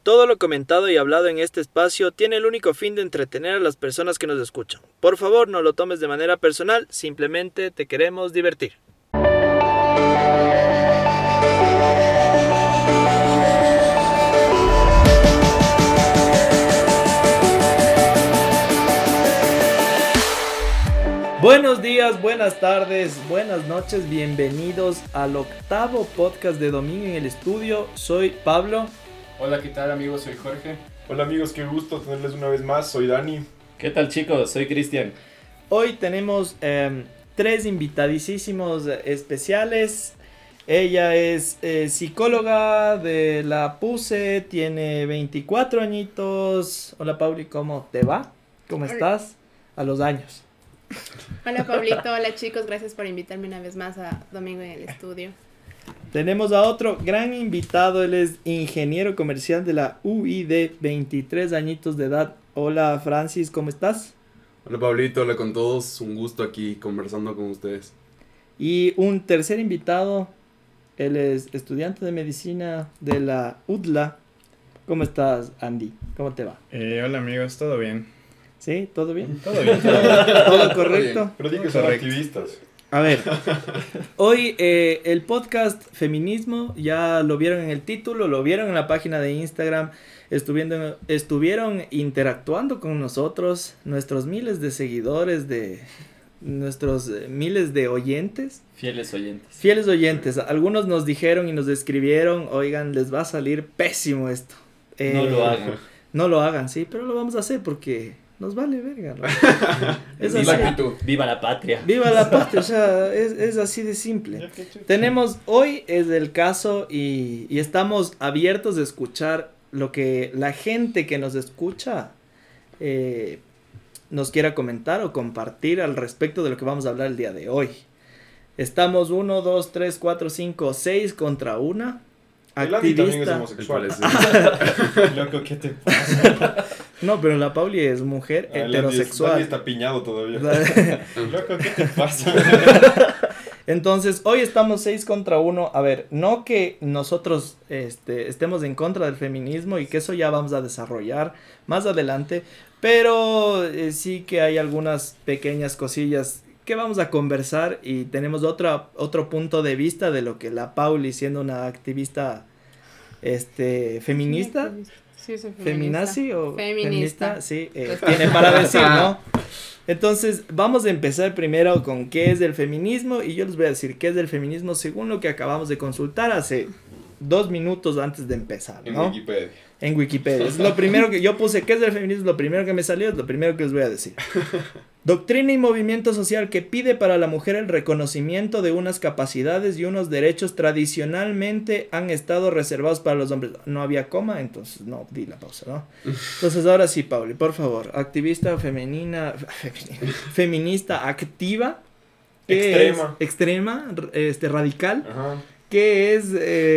Todo lo comentado y hablado en este espacio tiene el único fin de entretener a las personas que nos escuchan. Por favor, no lo tomes de manera personal, simplemente te queremos divertir. Buenos días, buenas tardes, buenas noches, bienvenidos al octavo podcast de Domingo en el Estudio. Soy Pablo. Hola, ¿qué tal amigos? Soy Jorge. Hola amigos, qué gusto tenerles una vez más, soy Dani. ¿Qué tal chicos? Soy Cristian. Hoy tenemos tres invitadísimos especiales. Ella es psicóloga de la PUCE, tiene 24 añitos. Hola Pauli, ¿cómo te va? ¿Cómo estás? A los años. Hola Pablito, hola chicos, gracias por invitarme una vez más a Domingo en el Estudio. Tenemos a otro gran invitado, él es ingeniero comercial de la UID, 23 añitos de edad. Hola Francis, ¿cómo estás? Hola Pablito, hola con todos, un gusto aquí conversando con ustedes. Y un tercer invitado, él es estudiante de medicina de la UDLA. ¿Cómo estás, Andy? ¿Cómo te va? Hola amigos, ¿todo bien? ¿Sí? ¿Todo bien? Todo bien. ¿Todo correcto? Pero di que son activistas. A ver, hoy el podcast Feminismo, ya lo vieron en el título, lo vieron en la página de Instagram, estuvieron interactuando con nosotros, nuestros miles de seguidores, nuestros miles de oyentes. Fieles oyentes. Fieles oyentes, algunos nos dijeron y nos escribieron, oigan, les va a salir pésimo esto. No lo hagan. No lo hagan, sí, pero lo vamos a hacer porque nos vale verga, ¿no? Es Viva así. la actitud. Viva la patria. Viva la patria, o sea, es así de simple. Tenemos, hoy es el caso y estamos abiertos a escuchar lo que la gente que nos escucha nos quiera comentar o compartir al respecto de lo que vamos a hablar el día de hoy. Estamos 1, 2, 3, 4, 5, 6 contra una. El Andy también es Me homosexual. parece. Loco, ¿qué te pasa? No, pero la Pauli es mujer El Andy heterosexual. está piñado todavía. Loco, ¿qué te pasa? Entonces, hoy estamos 6 contra 1. A ver, no que nosotros estemos en contra del feminismo y que eso ya vamos a desarrollar más adelante, pero sí que hay algunas pequeñas cosillas que vamos a conversar y tenemos otro punto de vista de lo que la Pauli, siendo una activista feminista, Sí, soy feminista. feminazi o Feminista. sí, tiene para decir, ¿no? Entonces, vamos a empezar primero con qué es el feminismo y yo les voy a decir qué es el feminismo según lo que acabamos de consultar hace 2 minutos antes de empezar, En ¿no? Wikipedia. En Wikipedia. Es lo primero que yo puse, ¿qué es el feminismo? Lo primero que me salió es lo primero que les voy a decir. Doctrina y movimiento social que pide para la mujer el reconocimiento de unas capacidades y unos derechos tradicionalmente han estado reservados para los hombres. No había coma, entonces no di la pausa, ¿no? Entonces ahora sí, Pauli, por favor, activista feminista activa. ¿Qué es? Extrema, radical. Ajá. ¿Qué es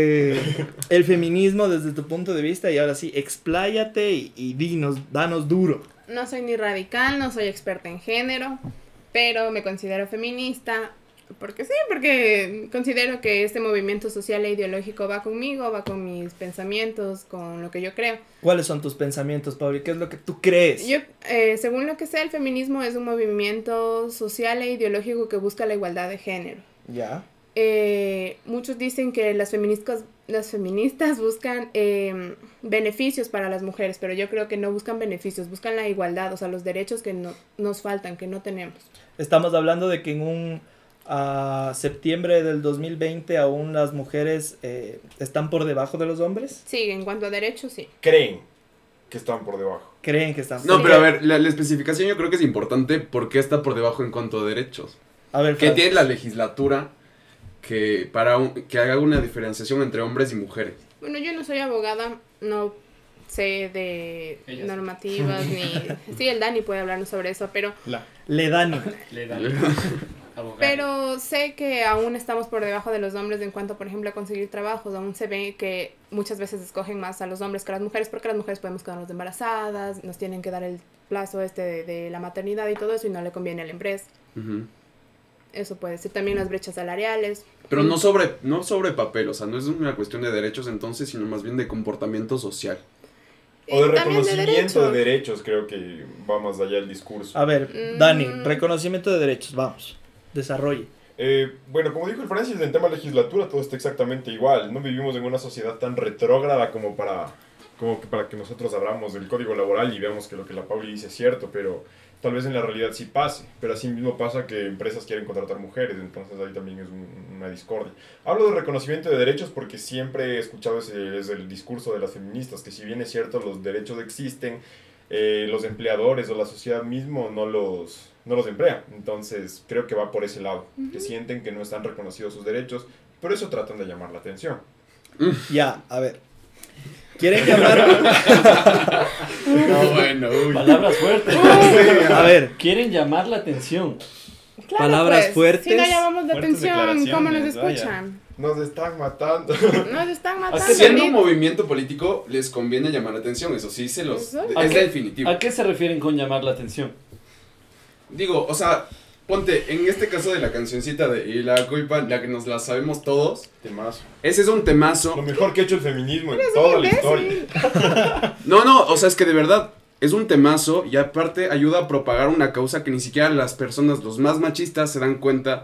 el feminismo desde tu punto de vista? Y ahora sí, expláyate y danos duro. No soy ni radical, no soy experta en género, pero me considero feminista. Porque sí, porque considero que este movimiento social e ideológico va conmigo, va con mis pensamientos, con lo que yo creo. ¿Cuáles son tus pensamientos, Pauli? ¿Qué es lo que tú crees? Yo, según lo que sé, el feminismo es un movimiento social e ideológico que busca la igualdad de género. Ya. Muchos dicen que las feministas buscan beneficios para las mujeres, pero yo creo que no buscan beneficios, buscan la igualdad, o sea, los derechos que nos faltan, que no tenemos. Estamos hablando de que en un septiembre del 2020 aún las mujeres están por debajo de los hombres. Sí, en cuanto a derechos, sí. Creen que están por debajo. Creen que están. No, Sí. pero a ver, la especificación yo creo que es importante porque está por debajo en cuanto a derechos. A ver, ¿Qué Fran, tiene la legislatura que que haga una diferenciación entre hombres y mujeres? Bueno, yo no soy abogada, no sé de Ella sí. normativas ni... Sí, el Dani puede hablarnos sobre eso, pero le dan. Le dan. Abogado. Pero sé que aún estamos por debajo de los hombres en cuanto, por ejemplo, a conseguir trabajos. Aún se ve que muchas veces escogen más a los hombres que a las mujeres, porque las mujeres podemos quedarnos embarazadas, nos tienen que dar el plazo de la maternidad y todo eso, y no le conviene a la empresa. Uh-huh. Eso puede ser también las brechas salariales. Pero no sobre papel, o sea, no es una cuestión de derechos entonces, sino más bien de comportamiento social. O de También de reconocimiento de derechos. derechos, creo que va más allá el discurso. A ver, Dani, reconocimiento de derechos, vamos, desarrolle. Bueno, como dijo el Francis, en tema legislatura todo está exactamente igual. No vivimos en una sociedad tan retrógrada como para que nosotros abramos del código laboral y veamos que lo que la Pauli dice es cierto, pero tal vez en la realidad sí pase. Pero así mismo pasa que empresas quieren contratar mujeres, entonces ahí también es una discordia. Hablo de reconocimiento de derechos porque siempre he escuchado ese el discurso de las feministas, que si bien es cierto los derechos existen, los empleadores o la sociedad mismo no los emplea. Entonces creo que va por ese lado, que sienten que no están reconocidos sus derechos, por eso tratan de llamar la atención. Ya, a ver. ¿Quieren llamar? No, bueno, uy. Palabras fuertes. A ver, Quieren llamar la atención. Claro, Palabras pues, fuertes. Si no llamamos la Fuertes atención, ¿cómo nos declaraciones, vaya. escuchan? Nos están matando. Nos están matando. Siendo un amigos. movimiento político, les conviene llamar la atención, eso sí, Eso. es definitivo. ¿A qué se refieren con llamar la atención? Digo, o sea, ponte, en este caso de la cancioncita de Y la culpa, la que nos la sabemos todos, Temazo. ese es un Lo temazo. mejor que ha hecho el feminismo en toda la historia. No, o sea, es que de verdad es un temazo y aparte ayuda a propagar una causa que ni siquiera las personas, los más machistas, se dan cuenta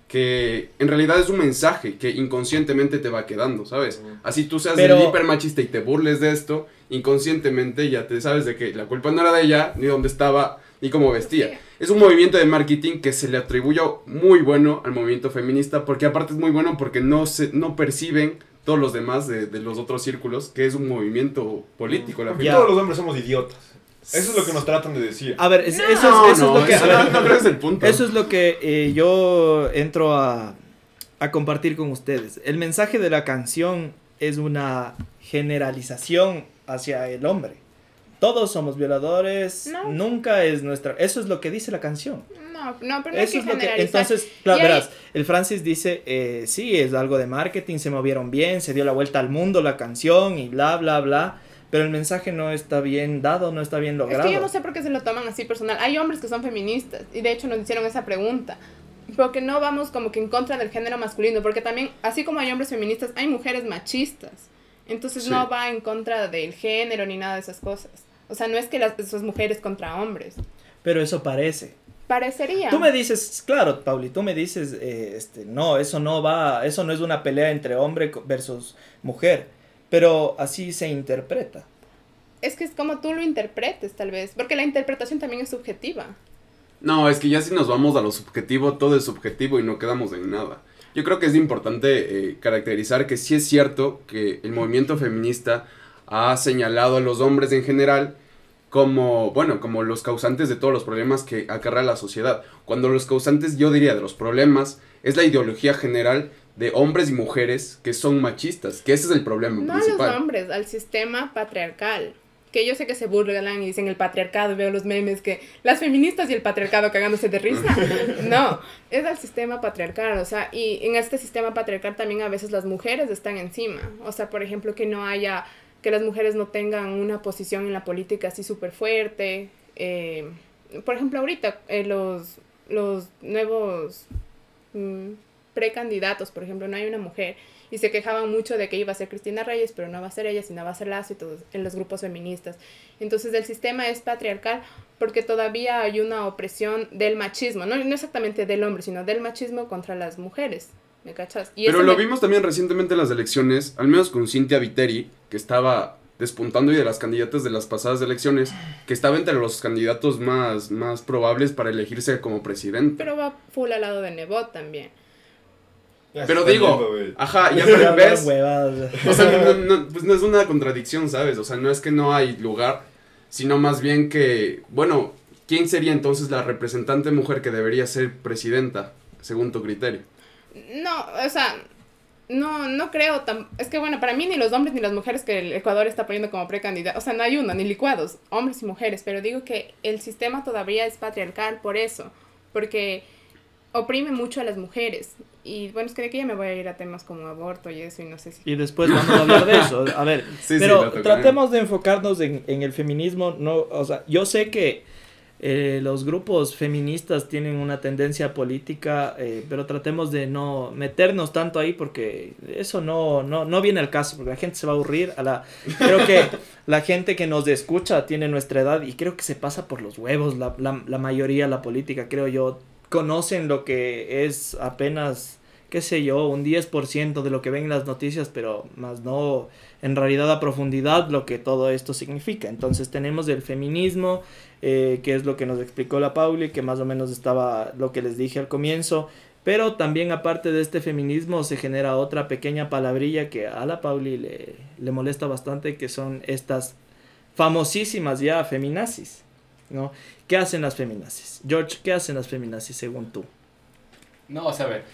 que en realidad es un mensaje que inconscientemente te va quedando, ¿sabes? Así tú seas Pero- el hiper machista y te burles de esto, inconscientemente ya te sabes de que la culpa no era de ella, ni dónde estaba, ni cómo vestía. Sí. Es un movimiento de marketing que se le atribuyó muy bueno al movimiento feminista, porque aparte es muy bueno porque no perciben todos los demás de los otros círculos que es un movimiento político. La Porque Ya. todos los hombres somos idiotas. Eso es lo que nos tratan de decir. a ver, No. eso es lo que... eso a ver, no creo que es el punto. eso es lo que yo entro a compartir con ustedes. El mensaje de la canción es una generalización hacia el hombre. Todos somos violadores, No. nunca es nuestra... Eso es lo que dice la canción. No, pero no hay Eso que es lo que... generalizar. Entonces, claro, Y hay- verás, el Francis dice, sí, es algo de marketing, se movieron bien, se dio la vuelta al mundo la canción y bla, bla, bla, pero el mensaje no está bien dado, no está bien Es logrado. que yo no sé por qué se lo toman así personal. Hay hombres que son feministas y de hecho nos hicieron esa pregunta. Porque no vamos como que en contra del género masculino, porque también, así como hay hombres feministas, hay mujeres machistas. Entonces Sí. no va en contra del género ni nada de esas cosas. O sea, no es que esas mujeres contra hombres. Pero eso parece. Parecería. Tú me dices, claro, Pauli, tú me dices, no, eso no va, eso no es una pelea entre hombre versus mujer, pero así se interpreta. Es que es como tú lo interpretes, tal vez. Porque la interpretación también es subjetiva. No, es que ya si nos vamos a lo subjetivo, todo es subjetivo y no quedamos en nada. Yo creo que es importante caracterizar que sí es cierto que el movimiento feminista ha señalado a los hombres en general como los causantes de todos los problemas que acarrea la sociedad. Cuando los causantes, yo diría, de los problemas, es la ideología general de hombres y mujeres que son machistas, que ese es el problema No a principal. los hombres, al sistema patriarcal. Que yo sé que se burlan y dicen el patriarcado, veo los memes que las feministas y el patriarcado cagándose de risa. No, es al sistema patriarcal, o sea, y en este sistema patriarcal también a veces las mujeres están encima. O sea, por ejemplo, que no haya, que las mujeres no tengan una posición en la política así súper fuerte. Por ejemplo, ahorita los nuevos precandidatos, por ejemplo, no hay una mujer. Y se quejaban mucho de que iba a ser Cristina Reyes, pero no va a ser ella, sino va a ser Lazo y todos en los grupos feministas. Entonces el sistema es patriarcal porque todavía hay una opresión del machismo, no exactamente del hombre, sino del machismo contra las mujeres. ¿Me cachas? Y Pero eso lo vimos también recientemente en las elecciones, al menos con Cynthia Viteri, que estaba despuntando y de las candidatas de las pasadas elecciones, que estaba entre los candidatos más probables para elegirse como presidente. Pero va full al lado de Nebot también. Ya se Pero está digo, yendo, güey. ajá, ya Hablar pero ves, huevadas. o sea, pues no es una contradicción, ¿sabes? O sea, no es que no hay lugar, sino más bien que, bueno, ¿quién sería entonces la representante mujer que debería ser presidenta, según tu criterio? No, o sea, no creo es que bueno, para mí ni los hombres ni las mujeres que el Ecuador está poniendo como precandidatos, o sea, no hay uno, ni licuados, hombres y mujeres, pero digo que el sistema todavía es patriarcal por eso, porque oprime mucho a las mujeres. Y bueno, es que de aquí ya me voy a ir a temas como aborto y eso, y no sé si... Y después vamos a hablar de eso. A ver, Sí, pero lo tocaré. tratemos de enfocarnos en el feminismo. No, o sea, yo sé que los grupos feministas tienen una tendencia política, pero tratemos de no meternos tanto ahí porque eso no viene al caso, porque la gente se va a aburrir. Creo que la gente que nos escucha tiene nuestra edad y creo que se pasa por los huevos, la mayoría, la política, creo yo, conocen lo que es apenas, qué sé yo, un 10% de lo que ven en las noticias, pero más no en realidad a profundidad lo que todo esto significa. Entonces tenemos el feminismo, que es lo que nos explicó la Pauli, que más o menos estaba lo que les dije al comienzo, pero también aparte de este feminismo se genera otra pequeña palabrilla que a la Pauli le molesta bastante, que son estas famosísimas ya feminazis, ¿no? ¿Qué hacen las feminazis? George, ¿qué hacen las feminazis según tú? No, o sea, a ver.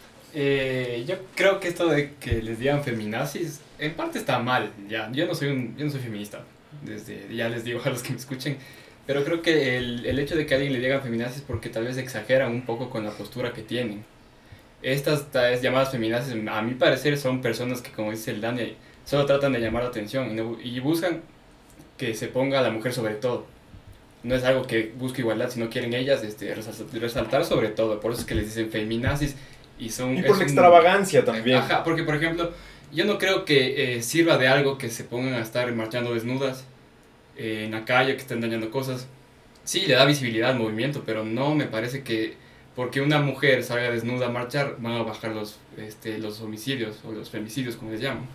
Yo creo que esto de que les digan feminazis, en parte está mal, ya. Yo no soy feminista, ya les digo a los que me escuchen. Pero creo que el hecho de que a alguien le digan feminazis es porque tal vez exageran un poco con la postura que tienen. Estas llamadas feminazis, a mi parecer, son personas que, como dice el Dani, solo tratan de llamar la atención y buscan que se ponga a la mujer sobre todo. No es algo que busque igualdad, sino quieren ellas resaltar sobre todo. Por eso es que les dicen feminazis y son... Y por la extravagancia también. Ajá, porque por ejemplo, yo no creo que sirva de algo que se pongan a estar marchando desnudas en la calle, que estén dañando cosas. Sí, le da visibilidad al movimiento, pero no me parece que porque una mujer salga desnuda a marchar van a bajar los homicidios o los femicidios, como les llaman.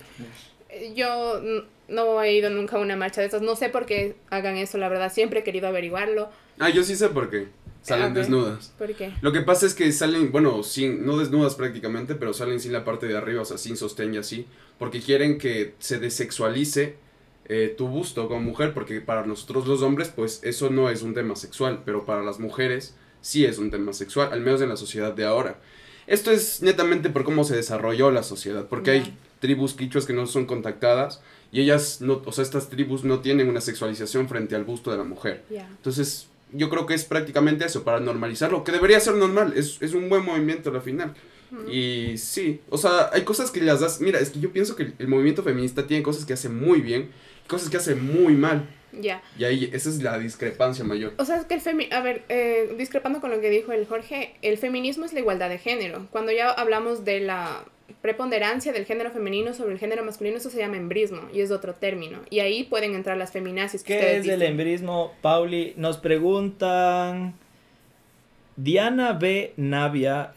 Yo no he ido nunca a una marcha de esas, no sé por qué hagan eso, la verdad, siempre he querido averiguarlo. Yo sí sé por qué. Salen desnudas. ¿Por qué? Lo que pasa es que salen, bueno, no desnudas prácticamente, pero salen sin la parte de arriba, o sea, sin sostén y así, porque quieren que se desexualice tu busto como mujer, porque para nosotros los hombres, pues eso no es un tema sexual, pero para las mujeres sí es un tema sexual, al menos en la sociedad de ahora. Esto es netamente por cómo se desarrolló la sociedad, porque hay tribus quichuas que no son contactadas y ellas, no, o sea, estas tribus no tienen una sexualización frente al busto de la mujer. Entonces, yo creo que es prácticamente eso, para normalizarlo, que debería ser normal, es un buen movimiento al final. Y sí, o sea, hay cosas que las das, mira, es que yo pienso que el movimiento feminista tiene cosas que hace muy bien, cosas que hace muy mal. Y ahí, esa es la discrepancia mayor. O sea, es que discrepando con lo que dijo el Jorge, el feminismo es la igualdad de género. Cuando ya hablamos de la preponderancia del género femenino sobre el género masculino, eso se llama embrismo y es otro término. Y ahí pueden entrar las feminazis. ¿Qué es el embrismo, Pauli? Nos preguntan Diana B. Navia,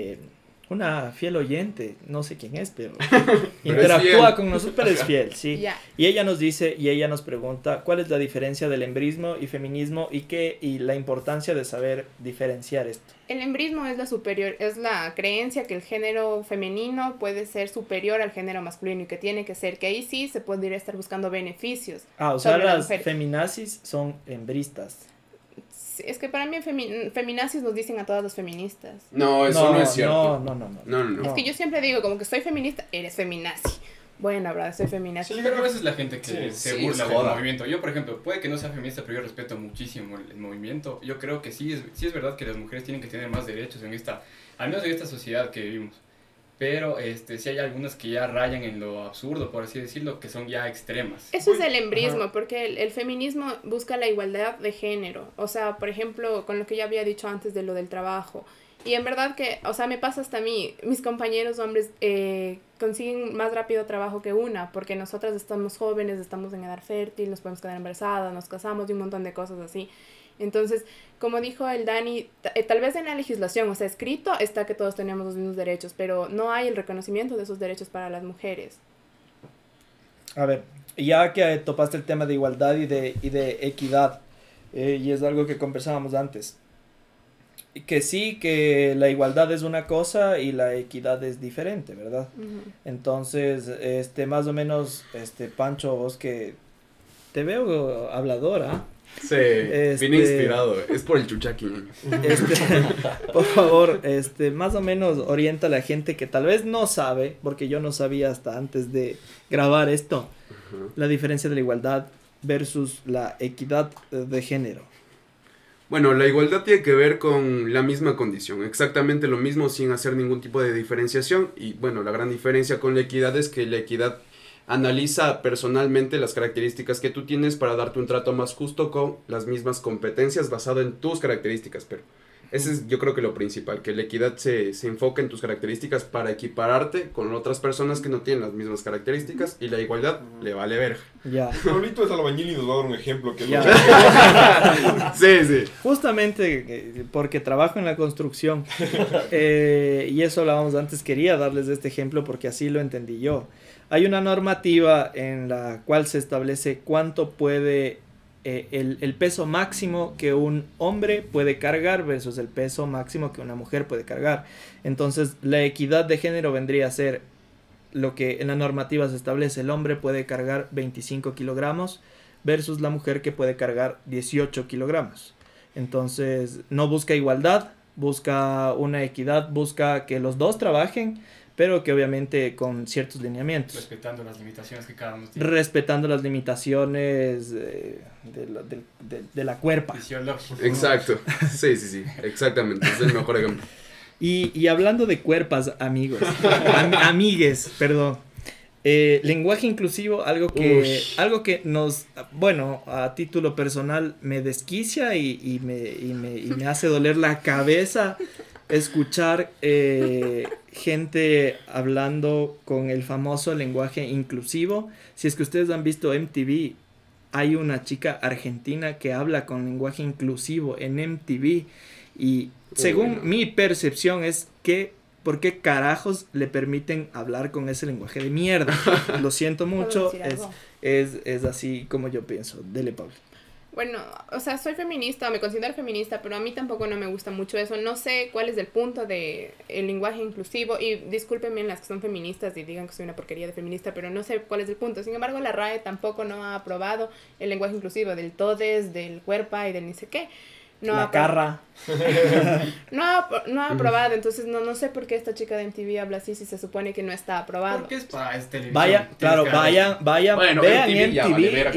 una fiel oyente, no sé quién es, pero interactúa con nosotros, pero es fiel, sí. Y ella nos dice, y ella nos pregunta, ¿cuál es la diferencia del embrismo y feminismo y la importancia de saber diferenciar esto? El embrismo es la creencia que el género femenino puede ser superior al género masculino y que tiene que ser, que ahí sí se podría estar buscando beneficios. O sea, las feminazis son embristas. Es que para mí feminazis nos dicen a todas las feministas. No, eso no es cierto. No. Es que yo siempre digo como que soy feminista, eres feminazi. Bueno, verdad, soy feminazi. Sí, pero a veces la gente que se burla del movimiento. Yo, por ejemplo, puede que no sea feminista, pero yo respeto muchísimo el movimiento. Yo creo que sí es verdad que las mujeres tienen que tener más derechos al menos en esta sociedad que vivimos. Pero sí hay algunas que ya rayan en lo absurdo, por así decirlo, que son ya extremas. Eso es el embrismo, porque el feminismo busca la igualdad de género. O sea, por ejemplo, con lo que ya había dicho antes de lo del trabajo. Y en verdad que, o sea, me pasa hasta a mí, mis compañeros hombres consiguen más rápido trabajo que una, porque nosotras estamos jóvenes, estamos en edad fértil, nos podemos quedar embarazadas, nos casamos y un montón de cosas así. Entonces, como dijo el Dani, tal vez en la legislación, o sea, escrito está que todos tenemos los mismos derechos, pero no hay el reconocimiento de esos derechos para las mujeres. A ver, ya que topaste el tema de igualdad y de equidad, y es algo que conversábamos antes, que sí, que la igualdad es una cosa y la equidad es diferente, ¿verdad? Entonces, más o menos, Pancho, vos que te veo habladora. Sí, vine inspirado, es por el chuchaqui. Por favor, más o menos orienta a la gente que tal vez no sabe, porque yo no sabía hasta antes de grabar esto, la diferencia de la igualdad versus la equidad de género. Bueno, la igualdad tiene que ver con la misma condición, exactamente lo mismo sin hacer ningún tipo de diferenciación. Y bueno, la gran diferencia con la equidad es que la equidad analiza personalmente las características que tú tienes para darte un trato más justo con las mismas competencias basado en tus características, pero ese es yo creo que lo principal, que la equidad se enfoca en tus características para equipararte con otras personas que no tienen las mismas características y la igualdad le vale verga. Ya. Pablito es albañil y nos va a dar un ejemplo que es Ya. Sí, sí. Justamente porque trabajo en la construcción y eso hablábamos antes, quería darles este ejemplo porque así lo entendí yo. Hay una normativa en la cual se establece cuánto puede el peso máximo que un hombre puede cargar versus el peso máximo que una mujer puede cargar. Entonces la equidad de género vendría a ser lo que en la normativa se establece: el hombre puede cargar 25 kilogramos versus la mujer que puede cargar 18 kilogramos. Entonces no busca igualdad, busca una equidad, busca que los dos trabajen, pero que obviamente con ciertos lineamientos. Respetando las limitaciones que cada uno tiene. Respetando las limitaciones de la cuerpa. Fisiológico. Exacto. Sí, sí, sí. Exactamente. Es el mejor ejemplo. Y hablando de cuerpas, amigos, amigues, perdón. Lenguaje inclusivo, algo que nos, bueno, a título personal me desquicia y me hace doler la cabeza escuchar gente hablando con el famoso lenguaje inclusivo. Si es que ustedes han visto MTV, hay una chica argentina que habla con lenguaje inclusivo en MTV y según mi percepción es que ¿por qué carajos le permiten hablar con ese lenguaje de mierda? Lo siento mucho, ¿Puedo decir algo? es así como yo pienso. Dele, Pablo. Bueno, o sea, soy feminista, me considero feminista, pero a mí tampoco no me gusta mucho eso. No sé cuál es el punto de el lenguaje inclusivo, y discúlpenme las que son feministas y digan que soy una porquería de feminista, pero no sé cuál es el punto. Sin embargo, la RAE tampoco no ha aprobado el lenguaje inclusivo del todes, del cuerpa y del ni sé qué. No La ha carra. No ha aprobado, entonces no sé por qué esta chica de MTV habla así si se supone que no está aprobado. Porque es para televisión. Vaya, claro, vayan, Bueno, vean MTV ya vale MTV verga.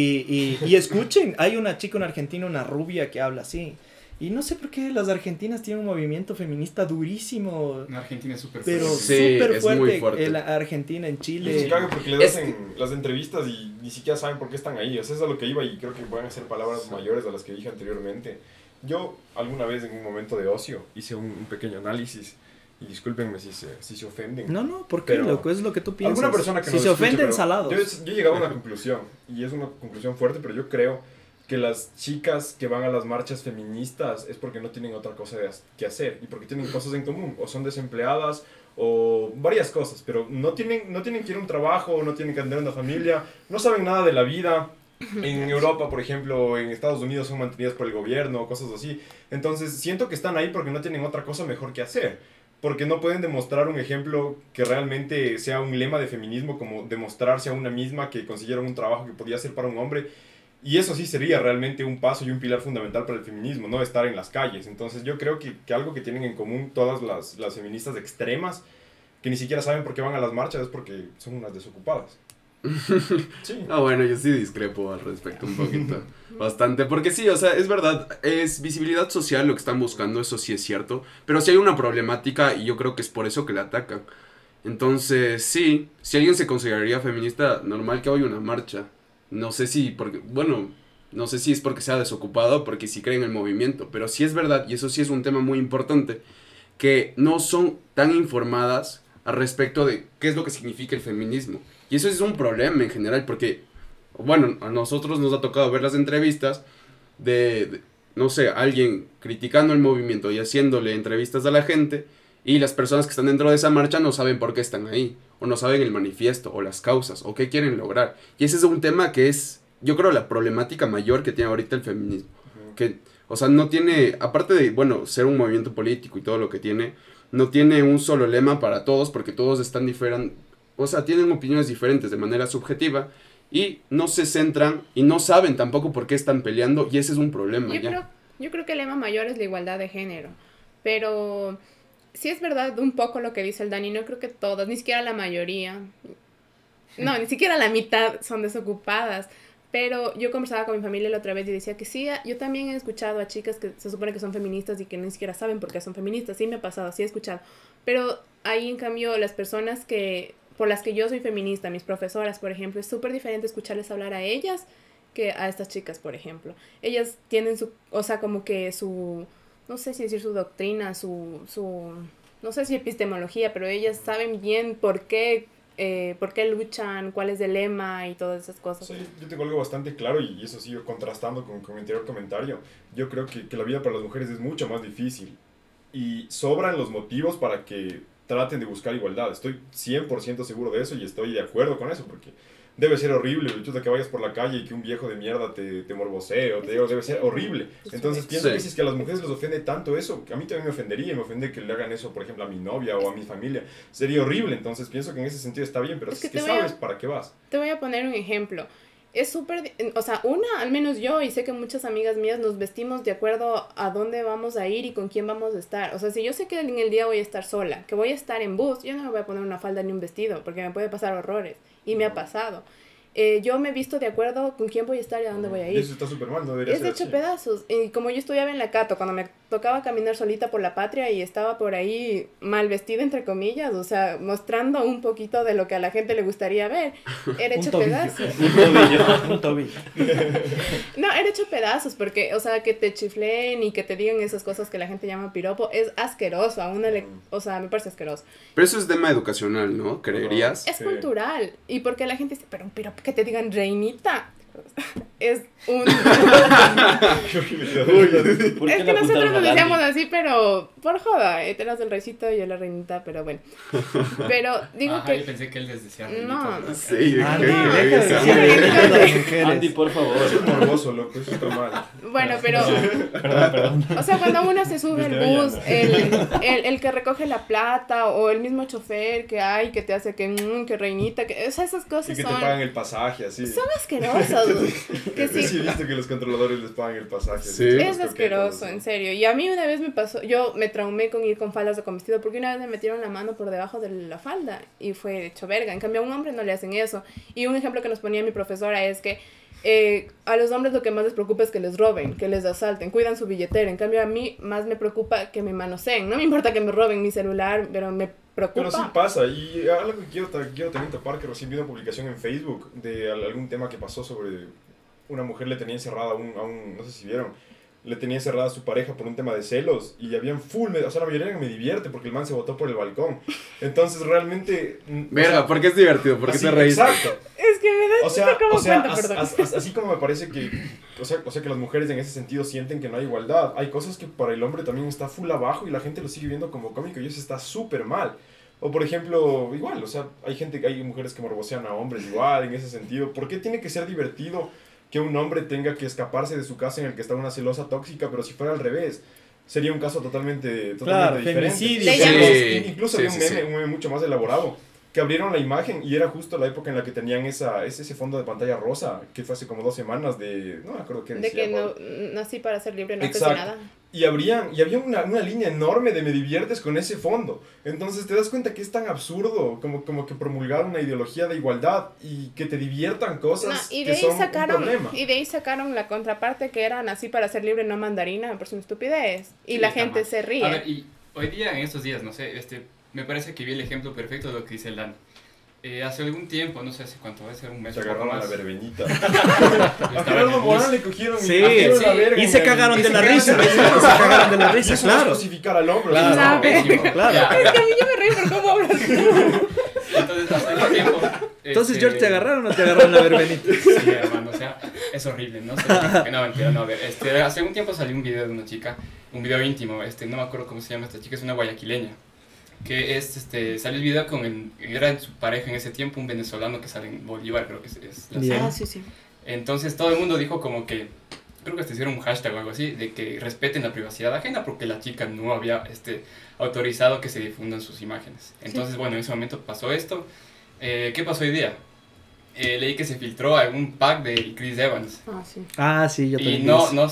y escuchen. Hay una chica, una argentina, una rubia que habla así. Y no sé por qué las argentinas tienen un movimiento feminista durísimo, En Argentina es súper pero fuerte. Sí, súper es muy fuerte. fuerte. En la Argentina, en Y se Chile. cagan porque les hacen las entrevistas y ni siquiera saben por qué están ahí. O sea, es a lo que iba y creo que pueden ser palabras mayores a las que dije anteriormente. Yo alguna vez en un momento de ocio hice un pequeño análisis y discúlpenme si se ofenden. No, ¿por qué, Pero loco? Es lo que tú piensas. Alguna persona que si nos se escuche, ofenden, pero salados. Yo he llegado a una conclusión, y es una conclusión fuerte, pero yo creo que las chicas que van a las marchas feministas es porque no tienen otra cosa que hacer y porque tienen cosas en común, o son desempleadas o varias cosas, pero no tienen que ir a un trabajo, no tienen que atender a una familia, no saben nada de la vida. En Europa, por ejemplo, en Estados Unidos son mantenidas por el gobierno, cosas así. Entonces, siento que están ahí porque no tienen otra cosa mejor que hacer. Porque no pueden demostrar un ejemplo que realmente sea un lema de feminismo, como demostrarse a una misma que consiguieron un trabajo que podía ser para un hombre. Y eso sí sería realmente un paso y un pilar fundamental para el feminismo, no estar en las calles. Entonces, yo creo que algo que tienen en común todas las feministas extremas, que ni siquiera saben por qué van a las marchas, es porque son unas desocupadas. Sí. Ah, bueno, yo sí discrepo al respecto un poquito, bastante, porque sí, o sea, es verdad, es visibilidad social lo que están buscando, eso sí es cierto, pero sí hay una problemática y yo creo que es por eso que la atacan. Entonces, sí, si alguien se consideraría feminista, normal que vaya a una marcha. No sé si, porque, bueno, no sé si es porque sea desocupado o porque sí creen en el movimiento, pero sí es verdad, y eso sí es un tema muy importante, que no son tan informadas al respecto de qué es lo que significa el feminismo. Y eso es un problema en general, porque, bueno, a nosotros nos ha tocado ver las entrevistas de no sé, alguien criticando el movimiento y haciéndole entrevistas a la gente, y las personas que están dentro de esa marcha no saben por qué están ahí, o no saben el manifiesto, o las causas, o qué quieren lograr. Y ese es un tema que es, yo creo, la problemática mayor que tiene ahorita el feminismo. Que, o sea, no tiene, aparte de, bueno, ser un movimiento político y todo lo que tiene, no tiene un solo lema para todos, porque todos están diferentes. O sea, tienen opiniones diferentes de manera subjetiva y no se centran y no saben tampoco por qué están peleando, y ese es un problema. Yo creo que el lema mayor es la igualdad de género, pero sí es verdad un poco lo que dice el Dani, no creo que todas, ni siquiera la mayoría, no, ni siquiera la mitad son desocupadas. Pero yo conversaba con mi familia la otra vez y decía que sí, yo también he escuchado a chicas que se supone que son feministas y que ni siquiera saben por qué son feministas. Sí me ha pasado, sí he escuchado. Pero ahí, en cambio, las personas que por las que yo soy feminista, mis profesoras, por ejemplo, es súper diferente escucharles hablar a ellas que a estas chicas, por ejemplo. Ellas tienen su, o sea, como que su, no sé si decir su doctrina, no sé si epistemología, pero ellas saben bien por qué luchan, cuál es el lema y todas esas cosas. Sí, yo tengo algo bastante claro y eso sí, contrastando con mi anterior comentario. Yo creo que la vida para las mujeres es mucho más difícil y sobran los motivos para que traten de buscar igualdad. Estoy 100% seguro de eso y estoy de acuerdo con eso porque debe ser horrible el hecho de que vayas por la calle y que un viejo de mierda te morbosee o te diga, debe ser horrible. Entonces pienso que si es que a las mujeres les ofende tanto eso, que a mí también me ofendería, me ofende que le hagan eso, por ejemplo, a mi novia o a mi familia. Sería horrible, entonces pienso que en ese sentido está bien, pero es que sabes para qué vas. Te voy a poner un ejemplo. Es súper, o sea, al menos yo, y sé que muchas amigas mías nos vestimos de acuerdo a dónde vamos a ir y con quién vamos a estar. O sea, si yo sé que en el día voy a estar sola, que voy a estar en bus, yo no me voy a poner una falda ni un vestido, porque me puede pasar horrores, y me ha pasado. Yo me he visto de acuerdo con quién voy a estar y a dónde voy a ir. Eso está súper mal, no debería ser Es de hecho así. pedazos. Y como yo estudiaba en la Cato, cuando me tocaba caminar solita por la patria y estaba por ahí mal vestida, entre comillas, o sea, mostrando un poquito de lo que a la gente le gustaría ver, era hecho pedazos. Un tobillo. No, era hecho pedazos, porque, o sea, que te chifleen y que te digan esas cosas que la gente llama piropo, es asqueroso. A una o sea, me parece asqueroso. Pero eso es tema educacional, ¿no? ¿Creerías? Es Sí. cultural. Y porque la gente dice, pero un piropo que te digan reinita. Es un... ¿Por Es qué que la nosotros apuntaron nos a decíamos Gandhi? así, pero por joda. Tenemos el reycito y yo la reinita, pero bueno. Pero digo Ajá, yo que... pensé que él les decía No. reinita. Sí, Andy, ¿qué? deja de Esa- decir reinita a las mujeres. Andy, por favor. Eso es morboso, loco, eso está mal. Bueno, pero... Perdón. O sea, cuando uno se sube Desde al bus, Avellana. el que recoge la plata o el mismo chofer que hay, que te hace que reinita, que, o sea, esas Y cosas que te son... pagan el pasaje, así. Son asquerosos. Que Sí, sí, he visto que los controladores les pagan el pasaje. Sí. Los es coquetos, asqueroso, ¿no? en serio. Y a mí una vez me pasó, yo me traumé con ir con faldas o con vestido, porque una vez me metieron la mano por debajo de la falda y fue hecho verga. En cambio a un hombre no le hacen eso. Y un ejemplo que nos ponía mi profesora es que a los hombres lo que más les preocupa es que les roben, que les asalten, cuidan su billetera. En cambio a mí más me preocupa que me manoseen. No me importa que me roben mi celular, pero me preocupa. Pero sí pasa, y algo que quiero también topar, que recién vi una publicación en Facebook de algún tema que pasó sobre una mujer le tenía encerrada a un no sé si vieron, le tenía encerrada a su pareja por un tema de celos, y habían o sea, la mayoría me divierte porque el man se botó por el balcón. Entonces realmente... Verga, ¿por qué es divertido? ¿Por qué así, te reís? Exacto. Es que me da O sea, chiste como cuenta, perdón. así como me parece que, o sea, que las mujeres en ese sentido sienten que no hay igualdad, hay cosas que para el hombre también está full abajo y la gente lo sigue viendo como cómico y eso está súper mal. O por ejemplo, igual, o sea, hay mujeres que morbosean a hombres igual en ese sentido. ¿Por qué tiene que ser divertido que un hombre tenga que escaparse de su casa en el que está una celosa tóxica, pero si fuera al revés? Sería un caso totalmente Claro, diferente. femicidio. Sí. Incluso Sí, había sí, sí. un meme mucho más elaborado, que abrieron la imagen y era justo la época en la que tenían ese fondo de pantalla rosa, que fue hace como 2 semanas no me acuerdo qué De decía. que no, Pablo. nací para ser libre, no Exacto. asesinada. Y había una línea enorme de me diviertes con ese fondo. Entonces te das cuenta que es tan absurdo como que promulgar una ideología de igualdad y que te diviertan No, cosas y que de ahí son un sacaron problema. y de ahí sacaron la contraparte que era nací para ser libre, no mandarina, me parece una estupidez. Y Sí, la está gente mal. se ríe. A ver, y hoy día, en estos días, no sé, me parece que vi el ejemplo perfecto de lo que dice el Dan. Hace algún tiempo, no sé hace cuánto, va a ser un mes Se o poco agarraron a la más. verbenita. Estaba A en Gerardo el bus. Morán le cogieron Sí, cogieron sí, la verga Y en se el- cagaron de la se risa. cagaron Se de la risa. cagaron de la Y risa, eso no es claro. crucificar al hombre. Claro. eso es Pésimo. Claro. Ya, Es que a mí yo me río por cómo hablas tú. entonces, hace algún tiempo... Entonces, George, ¿te agarraron o te agarraron la verbenita? Sí, hermano, o sea, es horrible, ¿no? No, mentira, no, a ver, hace un tiempo salió un video de una chica, un video íntimo, no me acuerdo cómo se llama esta chica, es una guayaquileña, que sale el video era su pareja en ese tiempo, un venezolano que sale en Bolívar, creo que es la Bien. serie. Sí, sí. Entonces todo el mundo dijo como que, creo que hasta hicieron un hashtag o algo así, de que respeten la privacidad ajena porque la chica no había autorizado que se difundan sus imágenes. Entonces, bueno, en ese momento pasó esto. ¿Qué pasó hoy día? Leí que se filtró algún pack de Chris Evans. Ah, sí. Ah, sí, yo Y también.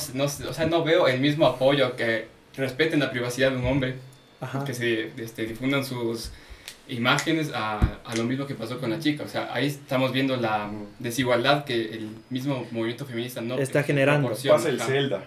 o sea, no veo el mismo apoyo que respeten la privacidad de un hombre, Ajá. que se difundan sus imágenes a lo mismo que pasó con la chica. O sea, ahí estamos viendo la desigualdad que el mismo movimiento feminista no Está generando. proporciona. Pasa el Ajá. Zelda.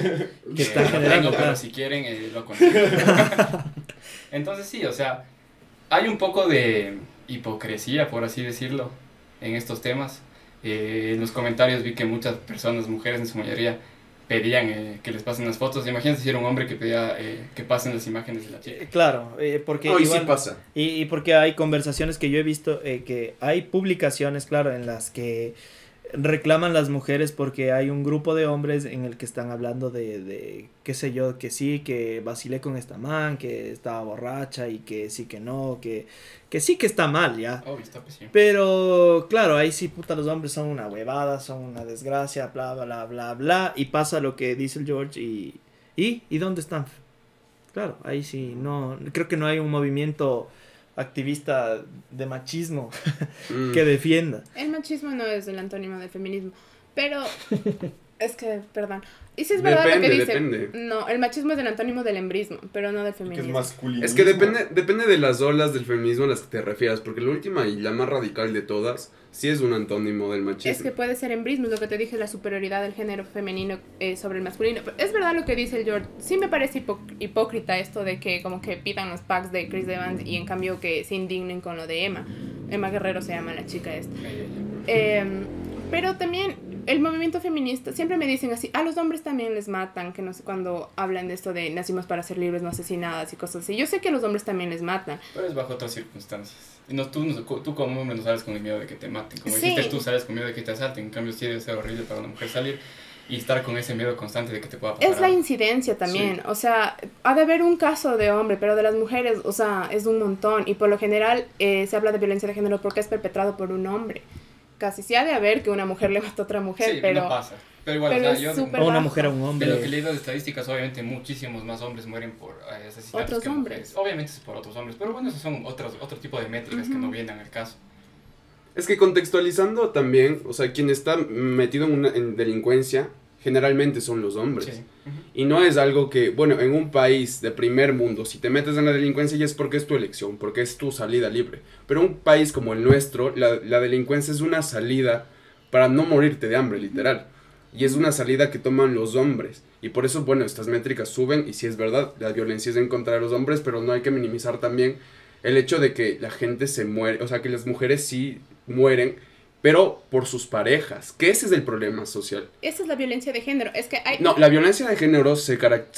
Que está No generando, tengo, pero claro. si quieren, lo consigo. Entonces sí, o sea, hay un poco de hipocresía, por así decirlo, en estos temas. En los comentarios vi que muchas personas, mujeres en su mayoría, pedían que les pasen las fotos. Imagínate si era un hombre que pedía que pasen las imágenes de la chica. Claro, porque Hoy igual, sí pasa. y porque hay conversaciones que yo he visto, que hay publicaciones, claro, en las que reclaman las mujeres porque hay un grupo de hombres en el que están hablando de qué sé yo, que sí, que vacilé con esta man, que estaba borracha y que sí, que no, que sí, que está mal, ya. Obvio, está pésimo. Pero, claro, ahí sí, puta, los hombres son una huevada, son una desgracia, bla, bla, bla, bla, y pasa lo que dice el George ¿y dónde están? Claro, ahí sí, no, creo que no hay un movimiento activista de machismo que defienda. El machismo no es el antónimo del feminismo, pero es que, perdón. Y si es verdad lo que dice. Depende. No, el machismo es el antónimo del embrismo, pero no del Que es feminismo. masculino. Es que depende de las olas del feminismo a las que te refieras, porque la última y la más radical de todas sí es un antónimo del machismo. Es que puede ser embrismo, es lo que te dije, la superioridad del género femenino sobre el masculino. Pero es verdad lo que dice el George. Sí me parece hipócrita esto de que como que pidan los packs de Chris Evans y en cambio que se indignen con lo de Emma. Emma Guerrero se llama la chica esta. Pero también el movimiento feminista, siempre me dicen así, a los hombres también les matan, que no sé, cuando hablan de esto de nacimos para ser libres, no asesinadas y cosas así. Yo sé que a los hombres también les matan. Pero es bajo otras circunstancias. Y no, tú como hombre no sales con el miedo de que te maten. Como Sí. dijiste, tú sales con miedo de que te asalten. En cambio, sí debe ser horrible para una mujer salir y estar con ese miedo constante de que te pueda pasar Es la algo. incidencia también, Sí. o sea, ha de haber un caso de hombre, pero de las mujeres, o sea, es un montón. Y por lo general se habla de violencia de género porque es perpetrado por un hombre. Casi sí ha de haber que una mujer le mata a otra mujer, Sí, pero... no pasa. Pero igual, pero o sea, es yo súper O una bajo. mujer a un de hombre. lo que he leído de estadísticas, obviamente muchísimos más hombres mueren por asesinatos Otros que hombres. mujeres. Obviamente es por otros hombres, pero bueno, esos son otro tipo de métricas que no vienen al caso. Es que contextualizando también, o sea, quien está metido en delincuencia generalmente son los hombres. Sí. Ujú. Y no es algo que, bueno, en un país de primer mundo, si te metes en la delincuencia ya es porque es tu elección, porque es tu salida libre. Pero un país como el nuestro, la delincuencia es una salida para no morirte de hambre, literal. Y es una salida que toman los hombres. Y por eso, bueno, estas métricas suben y sí es verdad, la violencia es en contra de los hombres, pero no hay que minimizar también el hecho de que la gente se muere, o sea, que las mujeres sí mueren, pero por sus parejas, que ese es el problema social. Esa es la violencia de género, es que hay... No, la violencia de género se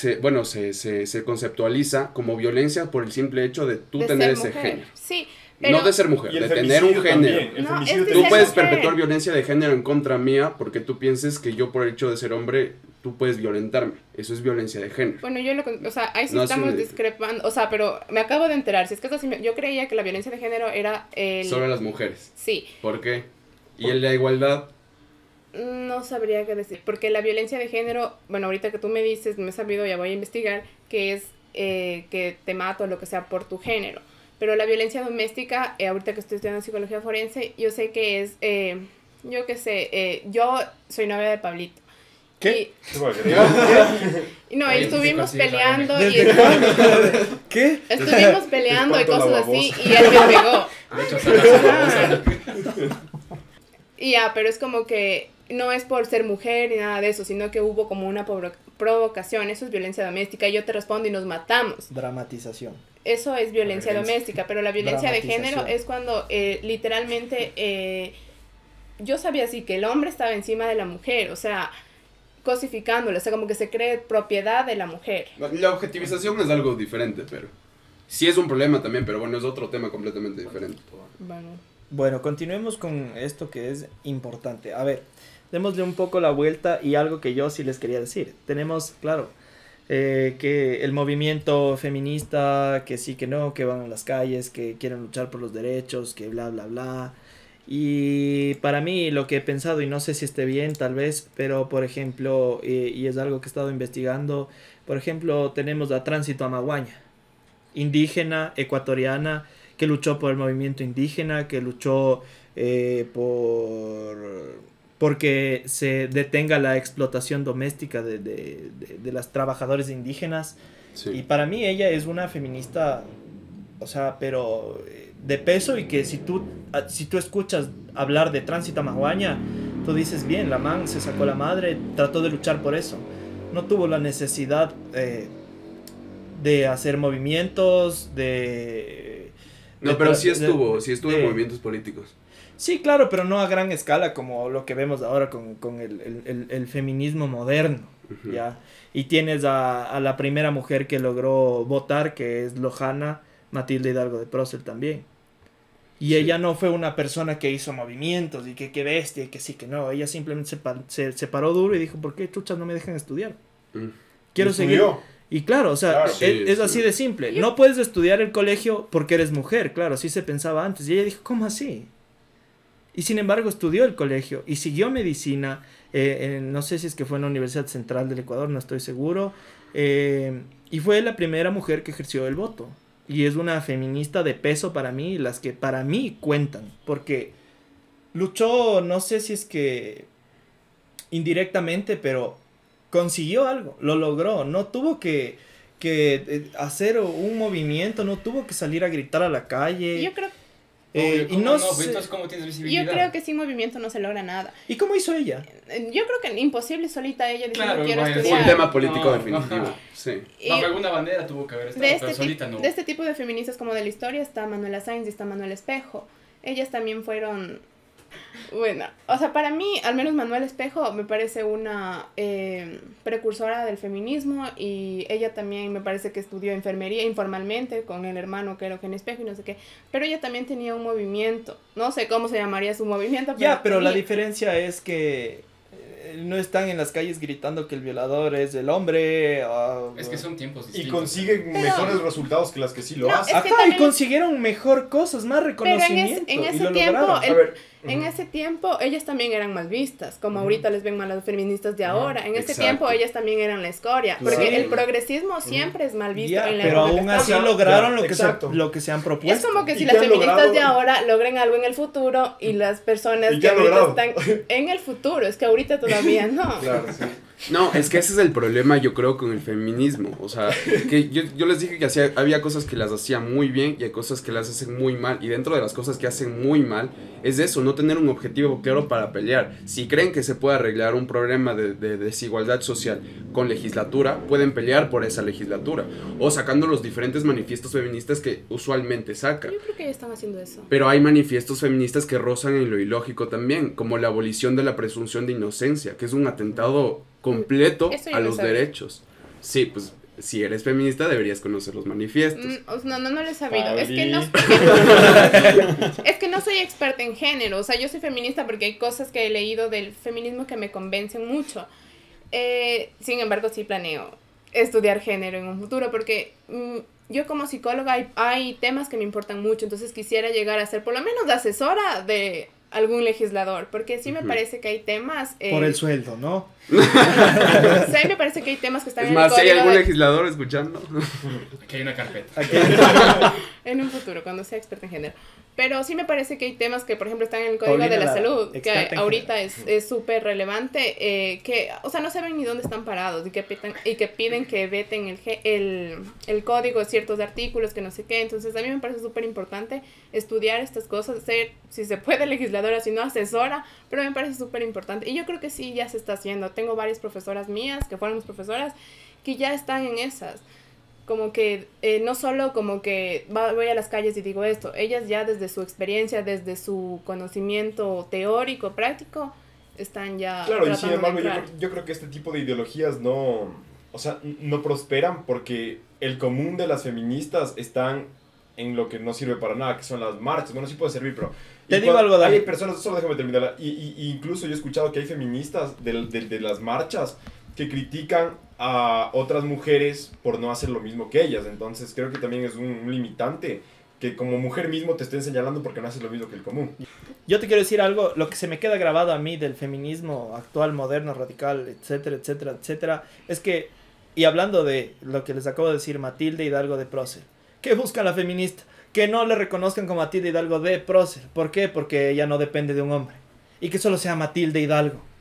conceptualiza como violencia por el simple hecho de tú de tener ser ese mujer. género. Sí, pero... No de ser mujer, Y el de tener un femicidio género. también, el No, femicidio es de Tú ser puedes mujer. perpetuar violencia de género en contra mía porque tú pienses que yo por el hecho de ser hombre, tú puedes violentarme. Eso es violencia de género. Bueno, o sea, ahí sí No, estamos sí. discrepando, o sea, pero me acabo de enterar, si es que es así, yo creía que la violencia de género era el... Sobre las mujeres. Sí, ¿Por qué? Y en la igualdad, no sabría qué decir, porque la violencia de género, bueno, ahorita que tú me dices, no he sabido, ya voy a investigar, que es que te mato o lo que sea por tu género. Pero la violencia doméstica, ahorita que estoy estudiando psicología forense, yo sé que es, yo qué sé, yo soy novia de Pablito. ¿Qué? ¿Qué va a querer? Y no, Ahí y sí te estuvimos consigues peleando algo. ¿Desde ¿Qué? estuvimos peleando y Espanto la cosas así, babosa. y él me pegó. De hecho, Sara Y ya, pero es como que no es por ser mujer ni nada de eso, sino que hubo como una provocación, eso es violencia doméstica, y yo te respondo y nos matamos. Dramatización. Eso es violencia Violencia. doméstica, pero la violencia de género Dramatización. es cuando literalmente yo sabía así que el hombre estaba encima de la mujer, o sea, cosificándola, o sea, como que se cree propiedad de la mujer. la objetivización es algo diferente, pero sí es un problema también, pero bueno, es otro tema completamente diferente. Bueno, Bueno, continuemos con esto que es importante. A ver, démosle un poco la vuelta y algo que yo sí les quería decir. Tenemos, claro, que el movimiento feminista, que sí, que no, que van a las calles, que quieren luchar por los derechos, que bla, bla, bla. Y para mí lo que he pensado, y no sé si esté bien tal vez, pero por ejemplo, y es algo que he estado investigando, por ejemplo, tenemos a Tránsito Amaguaña, indígena, ecuatoriana, que luchó por el movimiento indígena, que luchó porque se detenga la explotación doméstica de las trabajadoras indígenas. Sí. Y para mí ella es una feminista, o sea, pero de peso, y que si tú escuchas hablar de Tránsito Amaguaña, tú dices, bien, la man se sacó la madre, trató de luchar por eso. No tuvo la necesidad de hacer movimientos, de No, pero sí de- estuvo en de- movimientos políticos. Sí, claro, pero no a gran escala como lo que vemos ahora con el feminismo moderno, Ujú. ¿ya? Y tienes a la primera mujer que logró votar, que es Lojana Matilde Hidalgo de Prócer también. Y Sí. ella no fue una persona que hizo movimientos y que bestia y que sí, que no. Ella simplemente se paró duro y dijo, ¿por qué chuchas no me dejan estudiar? Mm. Quiero Y seguir. estudió. Y claro, o sea, Claro. es, Sí, es sí. así de simple. No puedes estudiar el colegio porque eres mujer, claro, así se pensaba antes. Y ella dijo, ¿cómo así? Y sin embargo estudió el colegio y siguió medicina, no sé si es que fue en la Universidad Central del Ecuador, no estoy seguro, y fue la primera mujer que ejerció el voto. Y es una feminista de peso para mí, las que para mí cuentan, porque luchó, no sé si es que indirectamente, pero consiguió algo, lo logró, no tuvo que hacer un movimiento, no tuvo que salir a gritar a la calle. Yo creo, Obvio, y ¿cómo no Pues sé- entonces, ¿cómo tienes visibilidad? yo creo que sin movimiento no se logra nada. ¿Y cómo hizo ella? Yo creo que imposible solita ella diciendo Claro, quiero vaya, Fue estudiar. un tema político No, definitivo. ajá. Sí. Y Bajo alguna bandera tuvo que haber estado, de pero este, solita no. de este tipo de feministas como de la historia está Manuela Sáenz y está Manuel Espejo. Ellas también fueron, bueno, o sea, para mí, al menos Manuel Espejo me parece una precursora del feminismo y ella también me parece que estudió enfermería informalmente con el hermano que era Eugenio Espejo y no sé qué, pero ella también tenía un movimiento, no sé cómo se llamaría su movimiento, Ya, pero la tenía. diferencia es que no están en las calles gritando que el violador es el hombre. Es que son tiempos Y distintos. consiguen Pero- mejores resultados que las que sí lo No, hacen. es que Ajá, y también- consiguieron mejor cosas, más reconocimiento. en y ese lo tiempo, lograron. A ver, En ujú. ese tiempo ellas también eran mal vistas, como Ujú. ahorita les ven mal a las feministas de ahora. En ese Exacto. tiempo ellas también eran la escoria, Claro. porque Sí. el progresismo siempre es mal visto Ya, en la pero época que aún estamos. así Ya, lograron ya, lo que, exacto. lo que se han Es propuesto. como que ¿Y si qué las han feministas logrado? de ahora logren algo en el futuro y las personas ¿Y qué que han ahorita logrado? están en el futuro, es que ahorita todavía no. Claro, sí. No, es que ese es el problema, yo creo, con el feminismo. O sea, que yo les dije que había cosas que las hacían muy bien y hay cosas que las hacen muy mal. Y dentro de las cosas que hacen muy mal es eso, no tener un objetivo claro para pelear. Si creen que se puede arreglar un problema de desigualdad social con legislatura, pueden pelear por esa legislatura. O sacando los diferentes manifiestos feministas que usualmente sacan. Yo creo que ellas están haciendo eso. Pero hay manifiestos feministas que rozan en lo ilógico también, como la abolición de la presunción de inocencia, que es un atentado completo Eso yo a no los sabía. derechos. Sí, pues si eres feminista deberías conocer los manifiestos. No lo he sabido. Es que Pauli. es que no soy experta en género. O sea, yo soy feminista porque hay cosas que he leído del feminismo que me convencen mucho. Sin embargo, sí planeo estudiar género en un futuro porque yo como psicóloga hay temas que me importan mucho. Entonces quisiera llegar a ser por lo menos la asesora de algún legislador. Porque sí me Ujú. parece que hay temas... Por el sueldo, ¿no? sí, me parece que hay temas que están Es en más, el si hay código algún de- legislador escuchando. Aquí hay una carpeta. Aquí- En un futuro, cuando sea experta en género. Pero sí me parece que hay temas que, por ejemplo, están en el Código Paulina, de la la Salud, que experta en ahorita es súper relevante, que, o sea, no saben ni dónde están parados y que piden que veten el código de ciertos artículos, que no sé qué. Entonces, a mí me parece súper importante estudiar estas cosas, ser, si se puede, legisladora, si no, asesora, pero me parece súper importante. Y yo creo que sí, ya se está haciendo. Tengo varias profesoras mías, que fueron mis profesoras, que ya están en esas. Como que no solo como que voy a las calles y digo esto, ellas ya desde su experiencia, desde su conocimiento teórico, práctico, están ya Claro, y tratando sin de embargo, entrar. yo creo que este tipo de ideologías no, o sea, no prosperan porque el común de las feministas están en lo que no sirve para nada, que son las marchas. Bueno, sí puede servir, pero... Te y digo cuando algo, Dani. Hay personas, solo déjame terminar, y incluso yo he escuchado que hay feministas de las marchas que critican a otras mujeres por no hacer lo mismo que ellas. Entonces creo que también es un limitante que como mujer mismo te estén señalando porque no haces lo mismo que el común. Yo te quiero decir algo, lo que se me queda grabado a mí del feminismo actual, moderno, radical, etcétera, etcétera, etcétera, es que, y hablando de lo que les acabo de decir, Matilde Hidalgo de Prócer, ¿qué busca la feminista? Que no le reconozcan como Matilde Hidalgo de Prócer. ¿Por qué? Porque ella no depende de un hombre. Y que solo sea Matilde Hidalgo.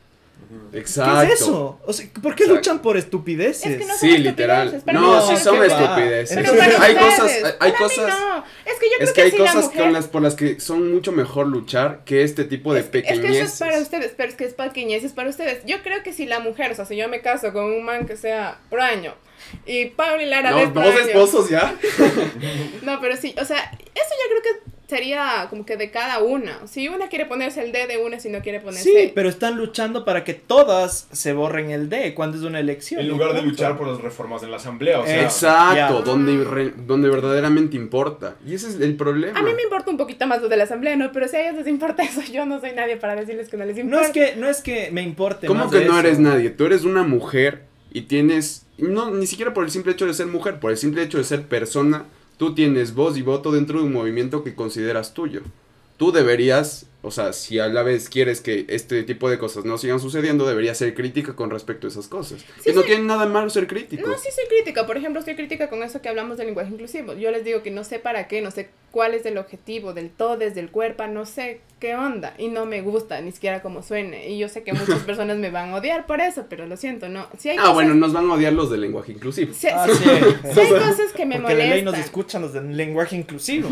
Exacto. ¿Qué es eso? O sea, ¿por qué Exacto. luchan por estupideces? Es que no son Sí, literal. estupideces, para No, mí sí no, son es que va. estupideces. Pero para Hay ustedes, cosas, para mí no. Es que yo creo es que hay si la cosas mujer... por las que son mucho mejor luchar que este tipo de Es que pequeñeces. eso es para ustedes, pero es que es pequeñeces para ustedes. Yo creo que si la mujer, o sea, si yo me caso con un man que sea huraño y Pablo y Lara No, de dos huraño, esposos ya. no, pero sí, o sea, eso yo creo que sería como que de cada una. Si una quiere ponerse el D de una, si no quiere ponerse... Sí, pero están luchando para que todas se borren el D cuando es una elección. En lugar de Punto. luchar por las reformas en la asamblea, o sea. Exacto, ya. donde verdaderamente importa. Y ese es el problema. A mí me importa un poquito más lo de la asamblea, ¿no? Pero si a ellos les importa eso, yo no soy nadie para decirles que no les importa. No es que me importe ¿Cómo más que de no eso. eres nadie? Tú eres una mujer y tienes, no, ni siquiera por el simple hecho de ser mujer, por el simple hecho de ser persona, tú tienes voz y voto dentro de un movimiento que consideras tuyo. Tú deberías, o sea, si a la vez quieres que este tipo de cosas no sigan sucediendo, deberías ser crítica con respecto a esas cosas. Sí, y no sí. tiene nada malo ser crítico. No, sí soy crítica. Por ejemplo, soy crítica con eso que hablamos del lenguaje inclusivo. Yo les digo que no sé para qué, no sé cuál es el objetivo del todo, desde el cuerpo, no sé qué onda. Y no me gusta, ni siquiera como suene. Y yo sé que muchas personas me van a odiar por eso, pero lo siento, no. Si hay cosas, Bueno, nos van a odiar los del lenguaje inclusivo. si, Ah, si- sí. si hay cosas que me Porque de ley nos molestan. escuchan los del lenguaje inclusivo.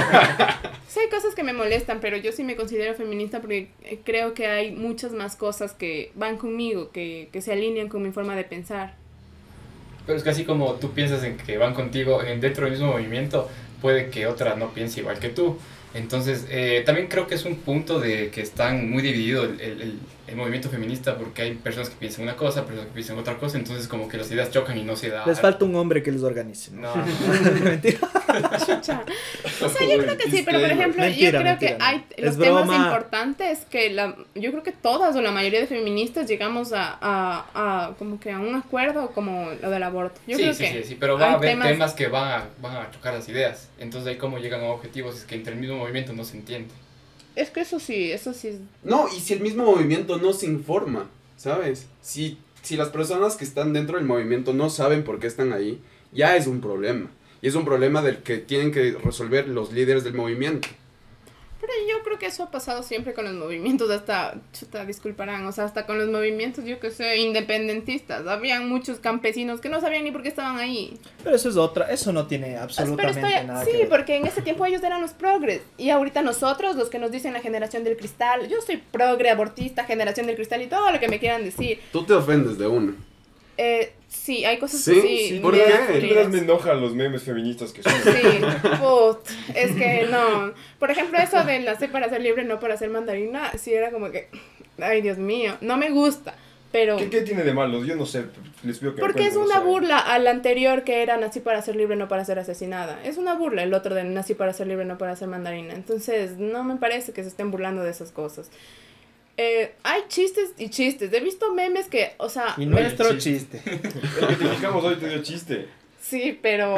Sí hay cosas que me molestan, pero yo sí me considero feminista porque creo que hay muchas más cosas que van conmigo, que se alinean con mi forma de pensar. Pero es que así como tú piensas en que van contigo dentro del mismo movimiento, puede que otra no piense igual que tú. Entonces, también creo que es un punto de que están muy dividido el movimiento feminista, porque hay personas que piensan una cosa, personas que piensan otra cosa, entonces como que las ideas chocan y no se da. Les falta un hombre que les organice. No. Mentira. Chucha. O sea, yo creo que sí, pero por ejemplo, Mentira, yo creo mentira, que hay no. los Es temas broma. importantes que yo creo que todas o la mayoría de feministas llegamos a como que a un acuerdo como lo del aborto. Yo sí, creo sí, que sí, pero va a hay haber temas que van a chocar las ideas. Entonces ahí cómo llegan a objetivos es que entre el mismo movimiento no se entiende. Es que eso sí es... No, y si el mismo movimiento no se informa, ¿sabes? Si las personas que están dentro del movimiento no saben por qué están ahí, ya es un problema. Y es un problema del que tienen que resolver los líderes del movimiento. Pero yo creo que eso ha pasado siempre con los movimientos, hasta, chuta, disculparán, o sea, hasta con los movimientos, yo que sé, independentistas. Habían muchos campesinos que no sabían ni por qué estaban ahí. Pero eso es otra, eso no tiene absolutamente nada que sí, ver. porque en ese tiempo ellos eran los progres. Y ahorita nosotros, los que nos dicen la generación del cristal, yo soy progre, abortista, generación del cristal y todo lo que me quieran decir. Tú te ofendes de uno. Sí, hay cosas ¿Sí? que sí. ¿Por me qué? dan De frías. veras me enojan los memes feministas que son. Sí, es que no. Por ejemplo, eso de nacer para ser libre, no para ser mandarina, sí era como que, ay, Dios mío, no me gusta, pero... ¿Qué tiene de malo? Yo no sé, les pido que me Porque es cuenten, una no sé. burla al anterior que era nací para ser libre, no para ser asesinada. Es una burla el otro de nací para ser libre, no para ser mandarina. Entonces, no me parece que se estén burlando de esas cosas. Hay chistes y chistes. He visto memes que, o sea... Y nuestro chiste. El que te fijamos hoy te dio chiste. Sí, pero...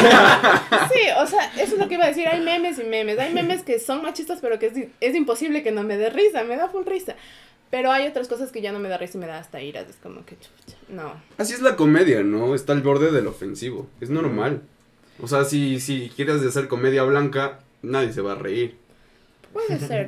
sí, o sea, eso es lo que iba a decir. Hay memes y memes. Hay memes que son machistas, pero que es imposible que no me dé risa. Me da full risa. Pero hay otras cosas que ya no me da risa y me da hasta ira. Es como que chucha, no. Así es la comedia, ¿no? Está al borde del ofensivo. Es normal. O sea, si quieres hacer comedia blanca, nadie se va a reír. Puede ser.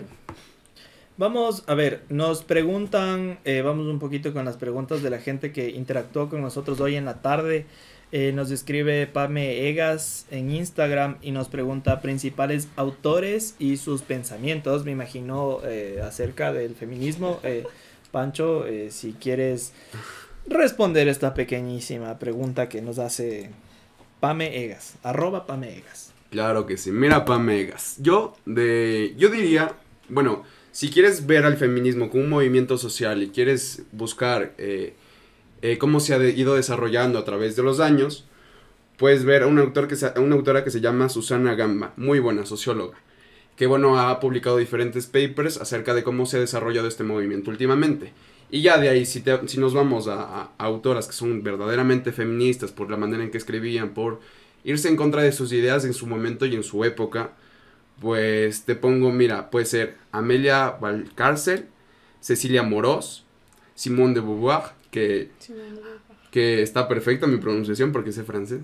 Vamos, a ver, nos preguntan, vamos un poquito con las preguntas de la gente que interactuó con nosotros hoy en la tarde. Nos escribe Pame Egas en Instagram y nos pregunta principales autores y sus pensamientos, me imagino, acerca del feminismo. Pancho, si quieres responder esta pequeñísima pregunta que nos hace Pame Egas, @Pame Egas. Claro que sí. Mira, Pamegas. Yo diría, bueno, si quieres ver al feminismo como un movimiento social y quieres buscar cómo se ha ido desarrollando a través de los años, puedes ver a una autora que se llama Susana Gamba, muy buena socióloga, que bueno, ha publicado diferentes papers acerca de cómo se ha desarrollado este movimiento últimamente. Y ya de ahí, si nos vamos a autoras que son verdaderamente feministas por la manera en que escribían, por irse en contra de sus ideas en su momento y en su época, pues te pongo, mira, puede ser Amelia Valcárcel, Cecilia Morós, Simone de Beauvoir, que está perfecta mi pronunciación porque sé francés.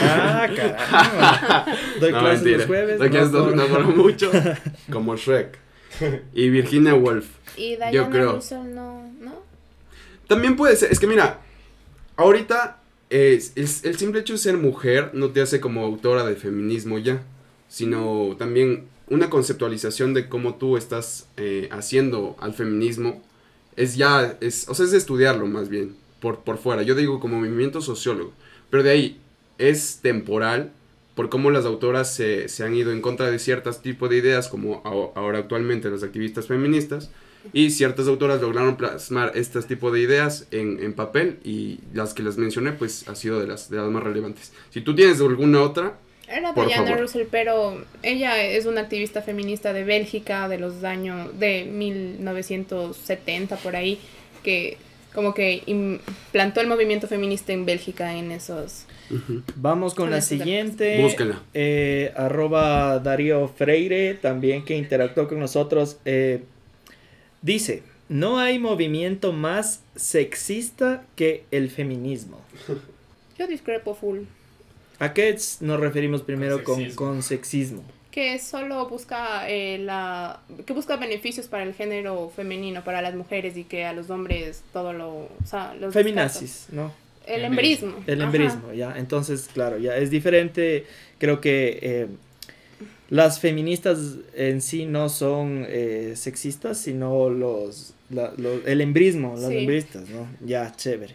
Caramba. Doy No, clases mentira. los jueves. Doy clases no, no cobro mucho, como Shrek. Y Virginia Woolf. Y Yo creo. Russell no. También puede ser, es que mira, ahorita el simple hecho de ser mujer no te hace como autora de feminismo ya, sino también una conceptualización de cómo tú estás haciendo al feminismo es de estudiarlo más bien, por fuera. Yo digo como movimiento sociólogo, pero de ahí es temporal por cómo las autoras se han ido en contra de ciertos tipos de ideas, como ahora actualmente las activistas feministas, y ciertas autoras lograron plasmar este tipo de ideas en papel, y las que les mencioné pues ha sido de las más relevantes. Si tú tienes alguna otra, Era por Diana favor. Russell, pero ella es una activista feminista de Bélgica de los años de 1970 por ahí, que como que implantó el movimiento feminista en Bélgica en esos... Ujú. Vamos con Son la esas siguiente. Búsquenla. @ Darío Freire, también que interactuó con nosotros. Dice, no hay movimiento más sexista que el feminismo. Yo discrepo full. ¿A qué nos referimos primero Con con sexismo. con sexismo? Que solo busca que busca beneficios para el género femenino, para las mujeres, y que a los hombres todo lo... O sea, los Feminazis, ¿no? descarta. El embrismo. El Ajá. embrismo, ya. Entonces, claro, ya es diferente. Creo que las feministas en sí no son sexistas, sino el embrismo, las Sí. embristas, ¿no? Ya, chévere.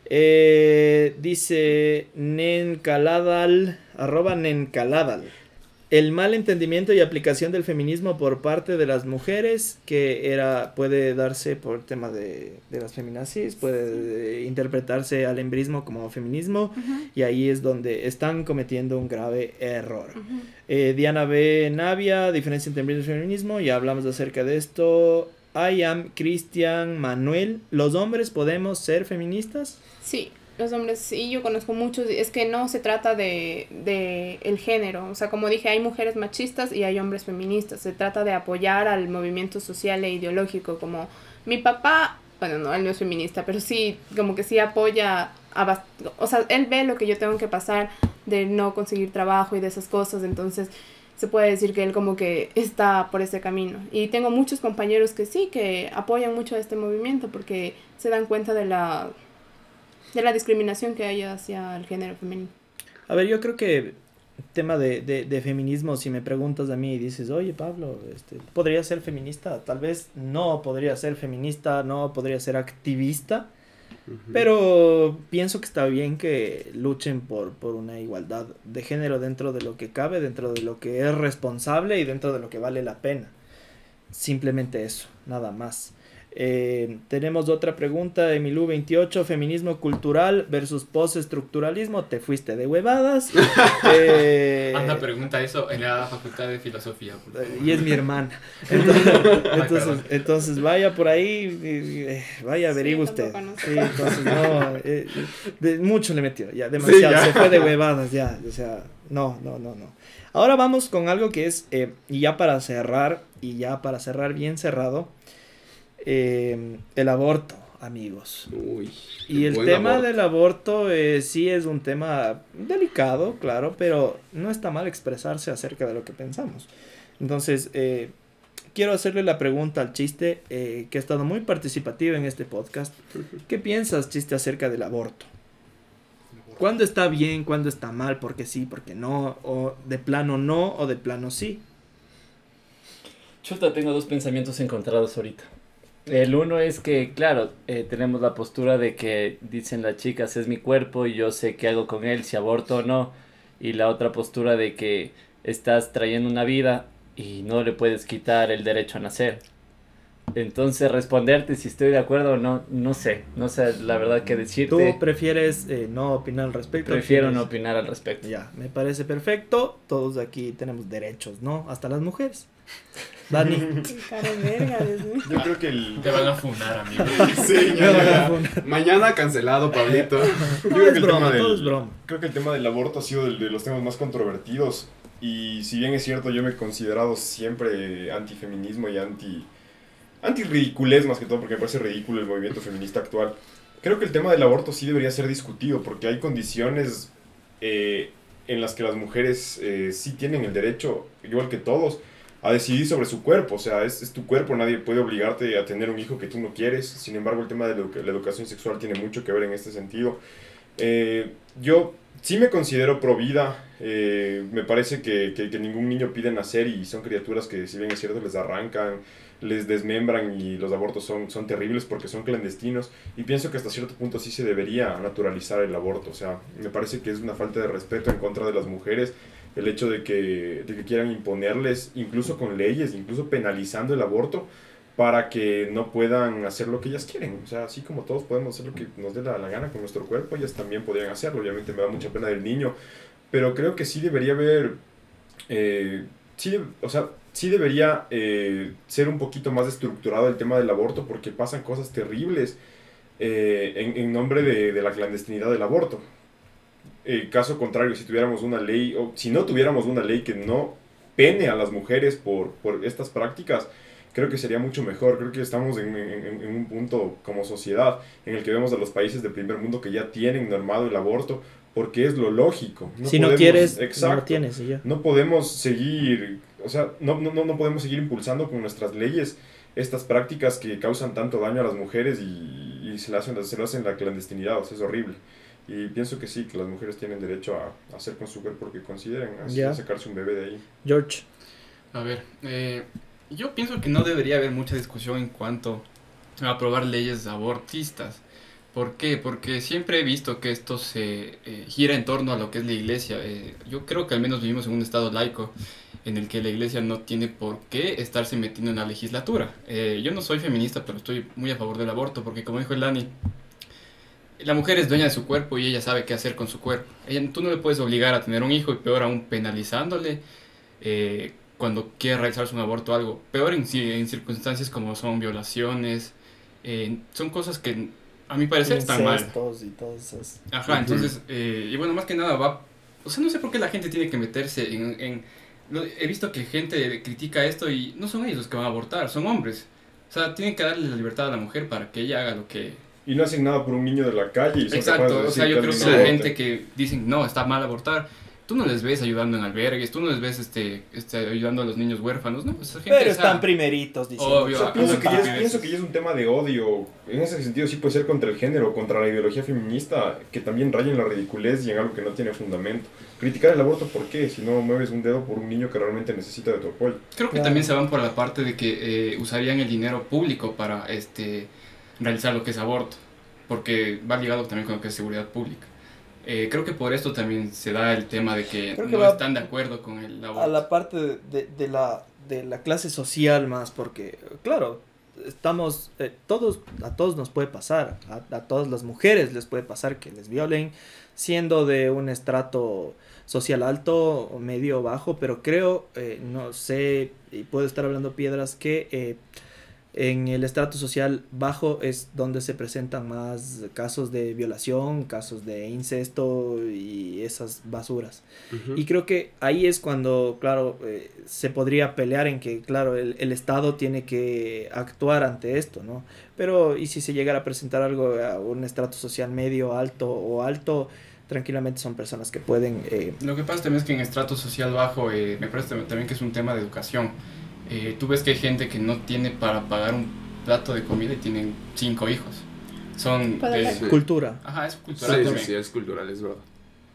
Dice Nencaladal, @Nencaladal. El mal entendimiento y aplicación del feminismo por parte de las mujeres, que puede darse por tema de las feminazis, puede interpretarse al embrismo como feminismo, Ujú, y ahí es donde están cometiendo un grave error. ujú. Diana B. Navia, diferencia entre embrismo y feminismo, ya hablamos acerca de esto. I am Cristian Manuel, ¿los hombres podemos ser feministas? Sí, los hombres, sí, yo conozco muchos, es que no se trata de el género, o sea, como dije, hay mujeres machistas y hay hombres feministas, se trata de apoyar al movimiento social e ideológico, como mi papá, bueno, no, él no es feminista, pero sí, como que sí apoya, o sea, él ve lo que yo tengo que pasar de no conseguir trabajo y de esas cosas, entonces se puede decir que él como que está por ese camino. Y tengo muchos compañeros que sí, que apoyan mucho a este movimiento porque se dan cuenta de la discriminación que hay hacia el género femenino. A ver, yo creo que tema de feminismo, si me preguntas a mí y dices, oye Pablo, ¿podría ser feminista? Tal vez no podría ser feminista, no podría ser activista, pero pienso que está bien que luchen por una igualdad de género dentro de lo que cabe, dentro de lo que es responsable y dentro de lo que vale la pena. Simplemente eso, nada más. Tenemos otra pregunta, Emilú28, feminismo cultural versus postestructuralismo, te fuiste de huevadas. Anda, pregunta eso en la Facultad de Filosofía. por favor. Y es mi hermana. Entonces vaya por ahí, vaya, averigüe Sí, usted. tampoco, ¿no? Sí, entonces no, mucho le metió, ya, demasiado, Sí, ya. se fue de huevadas, ya, o sea, no. Ahora vamos con algo que es, y ya para cerrar bien cerrado, el aborto, amigos. Uy, Y el buen tema aborto. del aborto sí es un tema delicado, claro, pero no está mal expresarse acerca de lo que pensamos. Entonces, quiero hacerle la pregunta al Chiste, que ha estado muy participativo en este podcast. ¿Qué piensas, Chiste, acerca del aborto? ¿Cuándo está bien, cuándo está mal? ¿Por qué sí, por qué no? ¿O de plano no, o de plano sí? Chuta, tengo dos pensamientos encontrados ahorita. El uno es que, claro, tenemos la postura de que dicen las chicas, es mi cuerpo y yo sé qué hago con él, si aborto o no. Y la otra postura de que estás trayendo una vida y no le puedes quitar el derecho a nacer. Entonces, responderte si estoy de acuerdo o no, no sé la verdad que decirte. ¿Tú prefieres no opinar al respecto? Prefiero no opinar al respecto. Ya, me parece perfecto. Todos aquí tenemos derechos, ¿no? Hasta las mujeres. Dani. Cara de verga, Dios mío. Yo creo que el... Te van a funar, amigo. Sí, ya. Mañana cancelado, Pablito. Yo Todo creo es que el broma, tema todo del- es broma. Creo que el tema del aborto ha sido de los temas más controvertidos. Y si bien es cierto, yo me he considerado siempre antifeminismo y anti-ridiculez más que todo, porque me parece ridículo el movimiento feminista actual. Creo que el tema del aborto sí debería ser discutido, porque hay condiciones en las que las mujeres sí tienen el derecho, igual que todos, a decidir sobre su cuerpo. O sea, es tu cuerpo, nadie puede obligarte a tener un hijo que tú no quieres. Sin embargo, el tema de la educación sexual tiene mucho que ver en este sentido. Yo sí me considero pro vida. Me parece que ningún niño pide nacer y son criaturas que, si bien es cierto, les arrancan, les desmembran y los abortos son terribles porque son clandestinos. Y pienso que hasta cierto punto sí se debería naturalizar el aborto. O sea, me parece que es una falta de respeto en contra de las mujeres el hecho de que quieran imponerles, incluso con leyes, incluso penalizando el aborto, para que no puedan hacer lo que ellas quieren. O sea, así como todos podemos hacer lo que nos dé la gana con nuestro cuerpo, ellas también podrían hacerlo. Obviamente me da mucha pena del niño, pero creo que sí debería haber, sí debería ser un poquito más estructurado el tema del aborto, porque pasan cosas terribles en nombre de la clandestinidad del aborto. Caso contrario, si tuviéramos una ley, o si no tuviéramos una ley que no pene a las mujeres por estas prácticas, creo que sería mucho mejor. Creo que estamos en un punto como sociedad en el que vemos a los países del primer mundo que ya tienen normado el aborto, porque es lo lógico. Si no quieres, no lo tienes y ya. No podemos seguir, o sea, no podemos seguir impulsando con nuestras leyes estas prácticas que causan tanto daño a las mujeres y se lo hacen la clandestinidad. O sea, es horrible. Y pienso que sí, que las mujeres tienen derecho a hacer con su cuerpo lo que consideren, así a sacarse un bebé de ahí. George. A ver, yo pienso que no debería haber mucha discusión en cuanto a aprobar leyes abortistas. ¿Por qué? Porque siempre he visto que esto se gira en torno a lo que es la iglesia. Yo creo que al menos vivimos en un estado laico en el que la iglesia no tiene por qué estarse metiendo en la legislatura. Yo no soy feminista, pero estoy muy a favor del aborto, porque como dijo el Dani, la mujer es dueña de su cuerpo y ella sabe qué hacer con su cuerpo. Tú no le puedes obligar a tener un hijo y peor aún penalizándole cuando quiere realizarse un aborto o algo. Peor en circunstancias como son violaciones. Son cosas que a mi parecer están mal. Y todas esas. Ajá, entonces, y bueno, más que nada va... O sea, no sé por qué la gente tiene que meterse he visto que gente critica esto y no son ellos los que van a abortar, son hombres. O sea, tienen que darle la libertad a la mujer para que ella haga lo que... Y no hacen nada por un niño de la calle. Y son Exacto, o sea, yo creo que la aborte. gente que dicen, no, está mal abortar, tú no les ves ayudando en albergues, tú no les ves ayudando a los niños huérfanos, ¿no? Esa gente, pero están primeritos diciendo. Obvio, O sea, pienso que ya es un tema de odio. En ese sentido sí puede ser contra el género, contra la ideología feminista, que también raya en la ridiculez y en algo que no tiene fundamento. Criticar el aborto, ¿por qué? Si no mueves un dedo por un niño que realmente necesita de tu apoyo. Creo que también se van por la parte de que usarían el dinero público para realizar lo que es aborto, porque va ligado también con lo que es seguridad pública. Creo que por esto también se da el tema de que no están de acuerdo con el aborto. A la parte de la clase social más, porque, claro, estamos, a todos nos puede pasar, a todas las mujeres les puede pasar que les violen, siendo de un estrato social alto o medio bajo, pero creo, no sé, y puedo estar hablando piedras, que en el estrato social bajo es donde se presentan más casos de violación, casos de incesto y esas basuras. Uh-huh. Y creo que ahí es cuando, claro, se podría pelear en que, claro, el Estado tiene que actuar ante esto, ¿no? Pero, ¿y si se llegara a presentar algo a un estrato social medio, alto o alto? Tranquilamente son personas que pueden... Lo que pasa también es que en estrato social bajo me parece también que es un tema de educación. Tú ves que hay gente que no tiene para pagar un plato de comida y tienen 5 hijos. Son cultura. Ajá, es cultural. Sí, es cultural, es verdad.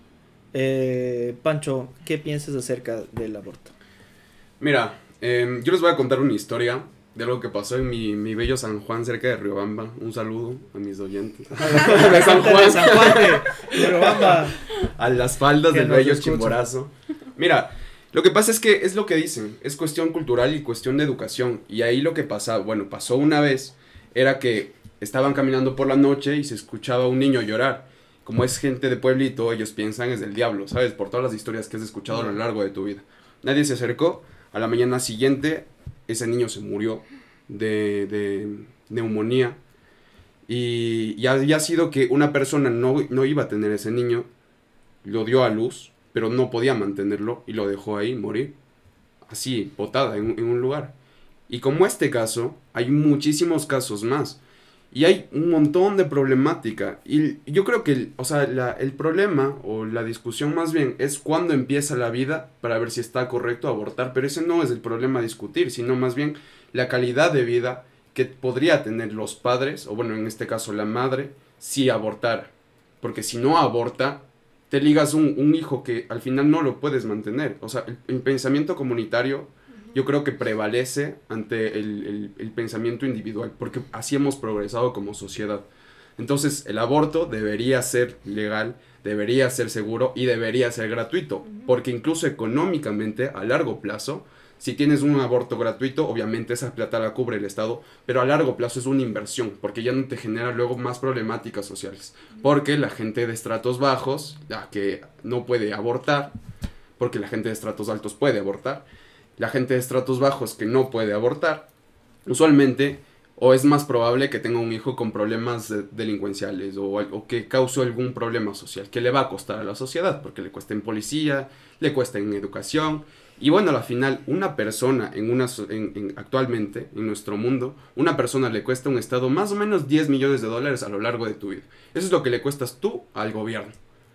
Pancho, ¿qué piensas acerca del aborto? Mira, yo les voy a contar una historia de algo que pasó en mi bello San Juan, cerca de Riobamba. Un saludo a mis oyentes. De San Juan de Riobamba. A las faldas del bello Chimborazo. Mira, lo que pasa es que es lo que dicen, es cuestión cultural y cuestión de educación. Y ahí lo que pasó una vez, era que estaban caminando por la noche y se escuchaba un niño llorar. Como es gente de pueblito, ellos piensan es del diablo, ¿sabes? Por todas las historias que has escuchado a lo largo de tu vida. Nadie se acercó, a la mañana siguiente ese niño se murió de neumonía. Y ya había sido que una persona no iba a tener ese niño, lo dio a luz, pero no podía mantenerlo y lo dejó ahí morir, así, botada en un lugar. Y como este caso, hay muchísimos casos más. Y hay un montón de problemática. Y yo creo que, el problema o la discusión más bien es cuándo empieza la vida para ver si está correcto abortar. Pero ese no es el problema a discutir, sino más bien la calidad de vida que podría tener los padres, o bueno, en este caso la madre, si abortara. Porque si no aborta, te ligas un hijo que al final no lo puedes mantener. O sea, el pensamiento comunitario yo creo que prevalece ante el pensamiento individual, porque así hemos progresado como sociedad. Entonces, el aborto debería ser legal, debería ser seguro y debería ser gratuito, porque incluso económicamente, a largo plazo, si tienes un aborto gratuito, obviamente esa plata la cubre el Estado, pero a largo plazo es una inversión, porque ya no te genera luego más problemáticas sociales, porque la gente de estratos bajos, la que no puede abortar, porque la gente de estratos altos puede abortar, la gente de estratos bajos que no puede abortar, usualmente o es más probable que tenga un hijo con problemas delincuenciales o que cause algún problema social que le va a costar a la sociedad, porque le cuesta en policía, le cuesta en educación. Y bueno, al final, una persona actualmente, en nuestro mundo, una persona le cuesta a un Estado más o menos $10 millones a lo largo de tu vida. Eso es lo que le cuestas tú al gobierno.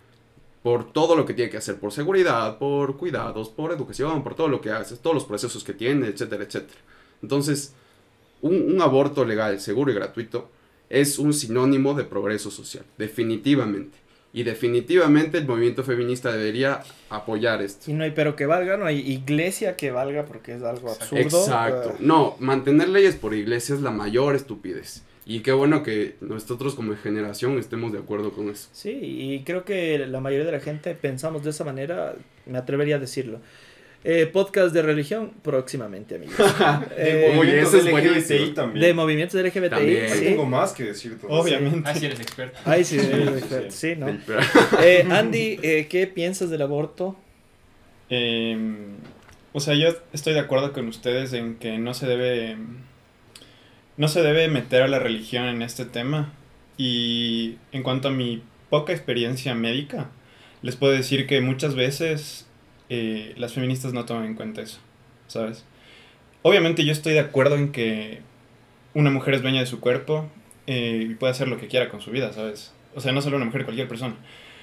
Por todo lo que tiene que hacer, por seguridad, por cuidados, por educación, por todo lo que haces, todos los procesos que tiene, etcétera, etcétera. Entonces, un aborto legal, seguro y gratuito es un sinónimo de progreso social, definitivamente. Y definitivamente el movimiento feminista debería apoyar esto. Y no hay pero que valga, no hay iglesia que valga porque es algo absurdo. Exacto. No, mantener leyes por iglesia es la mayor estupidez. Y qué bueno que nosotros como generación estemos de acuerdo con eso. Sí, y creo que la mayoría de la gente pensamos de esa manera, me atrevería a decirlo. Podcast de religión próximamente, amigos. Oye, ese es buenísimo. LGBTI también. De movimientos LGBTI. También. Ahí Sí. tengo más que decir. Obviamente. Ah, sí eres experto. Ay, sí, Sí. sí, ¿no? Del- Andy, ¿qué piensas del aborto? O sea, yo estoy de acuerdo con ustedes en que no se debe meter a la religión en este tema. Y en cuanto a mi poca experiencia médica, les puedo decir que muchas veces las feministas no toman en cuenta eso, ¿sabes? Obviamente yo estoy de acuerdo en que una mujer es dueña de su cuerpo y puede hacer lo que quiera con su vida, ¿sabes? O sea, no solo una mujer, cualquier persona.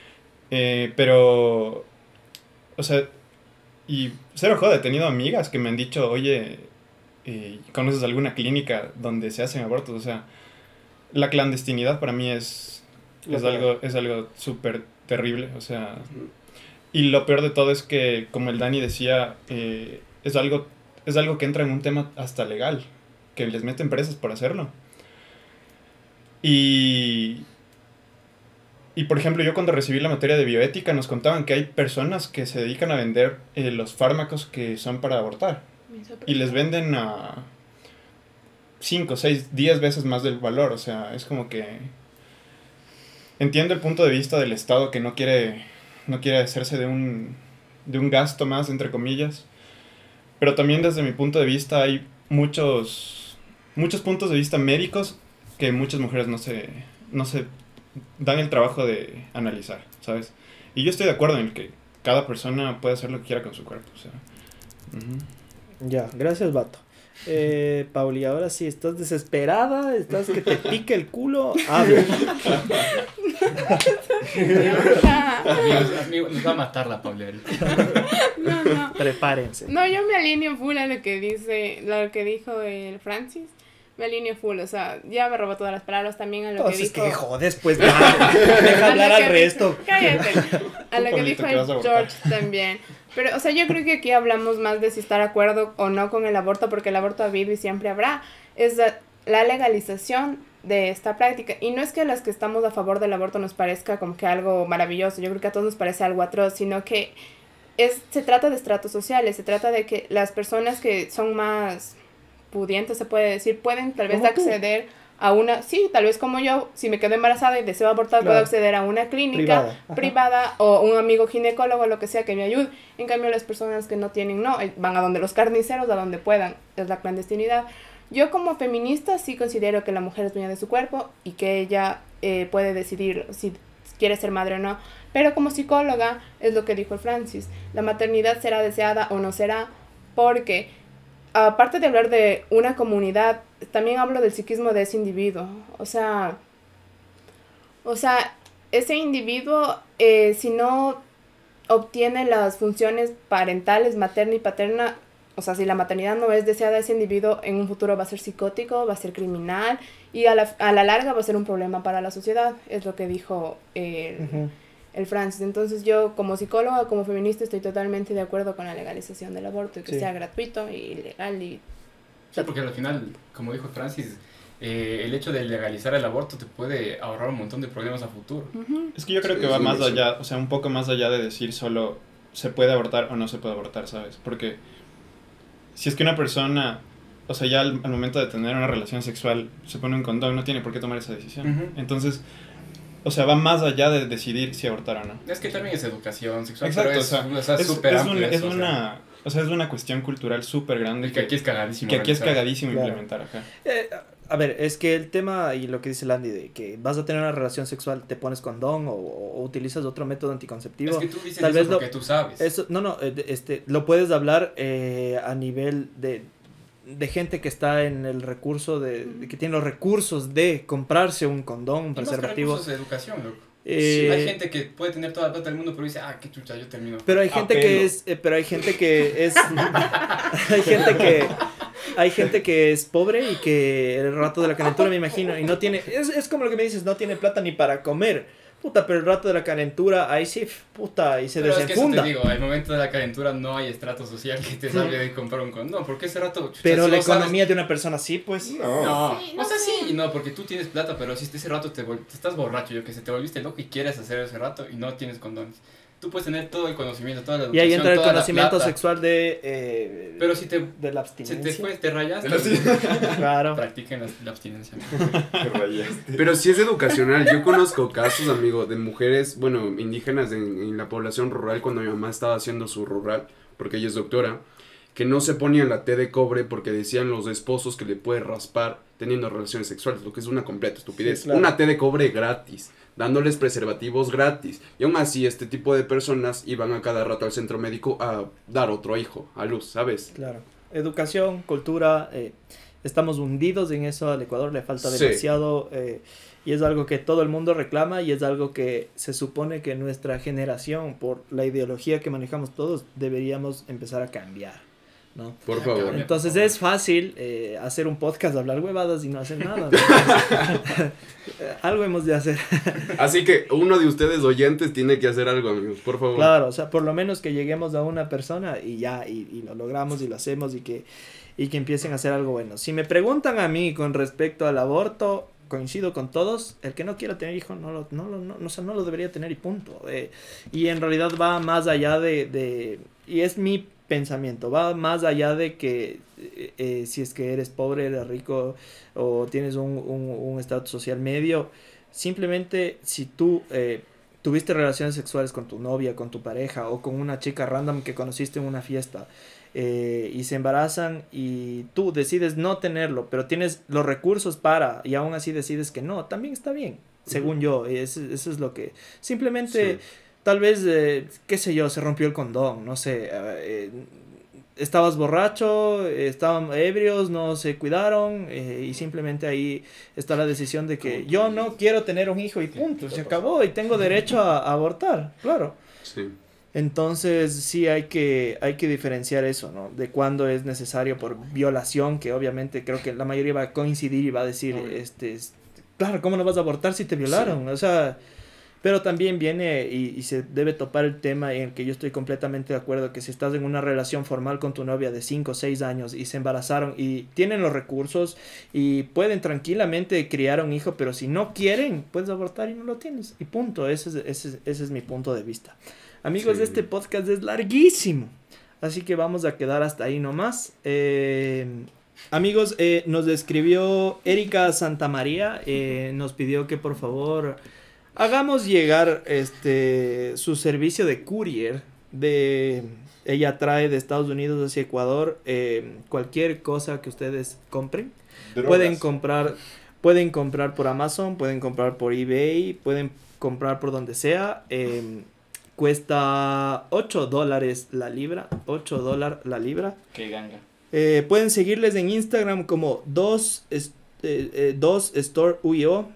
Pero, o sea, y cero joda, he tenido amigas que me han dicho, oye, ¿conoces alguna clínica donde se hacen abortos? O sea, la clandestinidad para mí es algo súper terrible, o sea, y lo peor de todo es que, como el Dani decía, es algo que entra en un tema hasta legal, que les meten presas por hacerlo. Y por ejemplo, yo cuando recibí la materia de bioética nos contaban que hay personas que se dedican a vender los fármacos que son para abortar. Y les venden a 5, 6, 10 veces más del valor. O sea, es como que... Entiendo el punto de vista del Estado que no quiere hacerse de un gasto más, entre comillas. Pero también desde mi punto de vista hay muchos puntos de vista médicos que muchas mujeres no se dan el trabajo de analizar, ¿sabes? Y yo estoy de acuerdo en que cada persona puede hacer lo que quiera con su cuerpo, o sea. Ya, gracias, vato. Pauli, ahora sí, ¿estás desesperada? ¿Estás que te pique el culo? Habla. Amigos, nos va a matar la Paula. No. Prepárense. No, yo me alineo full a lo que dijo el Francis. Me alineo full, o sea, ya me robó todas las palabras también a lo Entonces, que dijo. que jodes, pues, deja hablar al resto. Cállate. A lo que Pablito, dijo que vas a el abortar. George también. Pero, o sea, yo creo que aquí hablamos más de si estar de acuerdo o no con el aborto, porque el aborto ha habido y siempre habrá. Es la legalización de esta práctica. Y no es que a las que estamos a favor del aborto nos parezca como que algo maravilloso. Yo creo que a todos nos parece algo atroz, sino que se trata de estratos sociales. Se trata de que las personas que son más pudientes, se puede decir, pueden tal vez ¿Como tú? acceder a una, sí, tal vez como yo, si me quedo embarazada y deseo abortar, Claro. puedo acceder a una clínica privada o un amigo ginecólogo, lo que sea, que me ayude. En cambio, las personas que no tienen, no, van a donde los carniceros, a donde puedan, es la clandestinidad. Yo como feminista sí considero que la mujer es dueña de su cuerpo y que ella puede decidir si quiere ser madre o no, pero como psicóloga, es lo que dijo el Francis, la maternidad será deseada o no será, porque aparte de hablar de una comunidad, también hablo del psiquismo de ese individuo. O sea, ese individuo, si no obtiene las funciones parentales, materna y paterna, o sea, si la maternidad no es deseada, ese individuo en un futuro va a ser psicótico, va a ser criminal y a la larga va a ser un problema para la sociedad, es lo que dijo el Francis. Entonces yo como psicóloga, como feminista, estoy totalmente de acuerdo con la legalización del aborto y que sea gratuito y legal. Sí, porque al final, como dijo Francis, el hecho de legalizar el aborto te puede ahorrar un montón de problemas a futuro. Es que yo creo que va más allá, o sea, un poco más allá de decir solo se puede abortar o no se puede abortar, ¿sabes? Porque si es que una persona, o sea, ya al momento de tener una relación sexual se pone un condón, no tiene por qué tomar esa decisión. Entonces, o sea, va más allá de decidir si abortar o no. Es que también es educación sexual. Exacto, pero es súper amplio. Es una cuestión cultural súper grande. Y que aquí es cagadísimo. Que aquí es cagadísimo implementar, ajá. A ver, es que el tema y lo que dice Landy de que vas a tener una relación sexual, te pones condón o utilizas otro método anticonceptivo. Es que tú dices eso porque tú sabes. Lo puedes hablar a nivel de gente que está en el recurso que tiene los recursos de comprarse un condón, un preservativo. Más que recursos de educación, loco. Hay gente que puede tener toda la plata del mundo, pero dice, qué chucha, yo termino. Pero hay gente que es, hay gente que es pobre y que el rato de la calentura, me imagino, y no tiene, es como lo que me dices, no tiene plata ni para comer. Puta, pero el rato de la calentura, ahí sí, puta, y se pero desenfunda. Es que eso te digo, al momento de la calentura no hay estrato social que te salve de comprar un condón, porque ese rato... Chucha, pero si la economía de una persona sí, pues. No, sí, no, porque tú tienes plata, pero si ese rato te estás borracho, yo que sé, te volviste loco y quieres hacer ese rato y no tienes condones. Tú puedes tener todo el conocimiento, toda la educación, y ahí entra el toda conocimiento la sexual de... pero si te... de la abstinencia. Si te rayaste, claro. Practiquen la abstinencia. Pero sí es educacional. Yo conozco casos, amigo, de mujeres, bueno, indígenas en la población rural, cuando mi mamá estaba haciendo su rural, porque ella es doctora, que no se ponían la T de cobre porque decían los esposos que le puede raspar teniendo relaciones sexuales, lo que es una completa estupidez. Sí, claro. Una T de cobre gratis, dándoles preservativos gratis. Y aún así, este tipo de personas iban a cada rato al centro médico a dar otro hijo a luz, ¿sabes? Claro. Educación, cultura, estamos hundidos en eso. Al Ecuador le falta demasiado, y es algo que todo el mundo reclama y es algo que se supone que nuestra generación, por la ideología que manejamos todos, deberíamos empezar a cambiar, ¿no? Por favor. Entonces es fácil hacer un podcast, hablar huevadas y no hacer nada. Algo hemos de hacer. Así que uno de ustedes oyentes tiene que hacer algo, amigos, por favor. Claro, o sea, por lo menos que lleguemos a una persona y ya, y lo logramos y lo hacemos y que empiecen a hacer algo bueno. Si me preguntan a mí con respecto al aborto, coincido con todos, el que no quiera tener hijo no lo debería tener y punto. Y en realidad va más allá y es mi pensamiento, va más allá de que si es que eres pobre, eres rico o tienes un estatus social medio. Simplemente si tú tuviste relaciones sexuales con tu novia, con tu pareja o con una chica random que conociste en una fiesta y se embarazan y tú decides no tenerlo, pero tienes los recursos y aún así decides que no, también está bien, según yo. Eso es lo que simplemente... Sí. Tal vez, qué sé yo, se rompió el condón, no sé, estabas borracho, estaban ebrios, no se cuidaron y simplemente ahí está la decisión de que yo no quiero tener un hijo y punto, se acabó y tengo derecho a abortar, claro. Sí. Entonces sí hay que diferenciar eso, ¿no? De cuándo es necesario por violación, que obviamente creo que la mayoría va a coincidir y va a decir, claro, ¿cómo no vas a abortar si te violaron? Sí. O sea... Pero también viene y se debe topar el tema en el que yo estoy completamente de acuerdo, que si estás en una relación formal con tu novia de 5 o 6 años y se embarazaron y tienen los recursos y pueden tranquilamente criar a un hijo, pero si no quieren, puedes abortar y no lo tienes. Y punto, ese es mi punto de vista. Amigos, este podcast es larguísimo, así que vamos a quedar hasta ahí nomás. Amigos, nos escribió Erika Santamaría, nos pidió que por favor... hagamos llegar su servicio de courier. Ella trae de Estados Unidos hacia Ecuador cualquier cosa que ustedes compren. Drogas. Pueden comprar por Amazon, pueden comprar por eBay, pueden comprar por donde sea. Cuesta $8 la libra. $8 la libra. Qué ganga. Pueden seguirles en Instagram como 2storeUIO,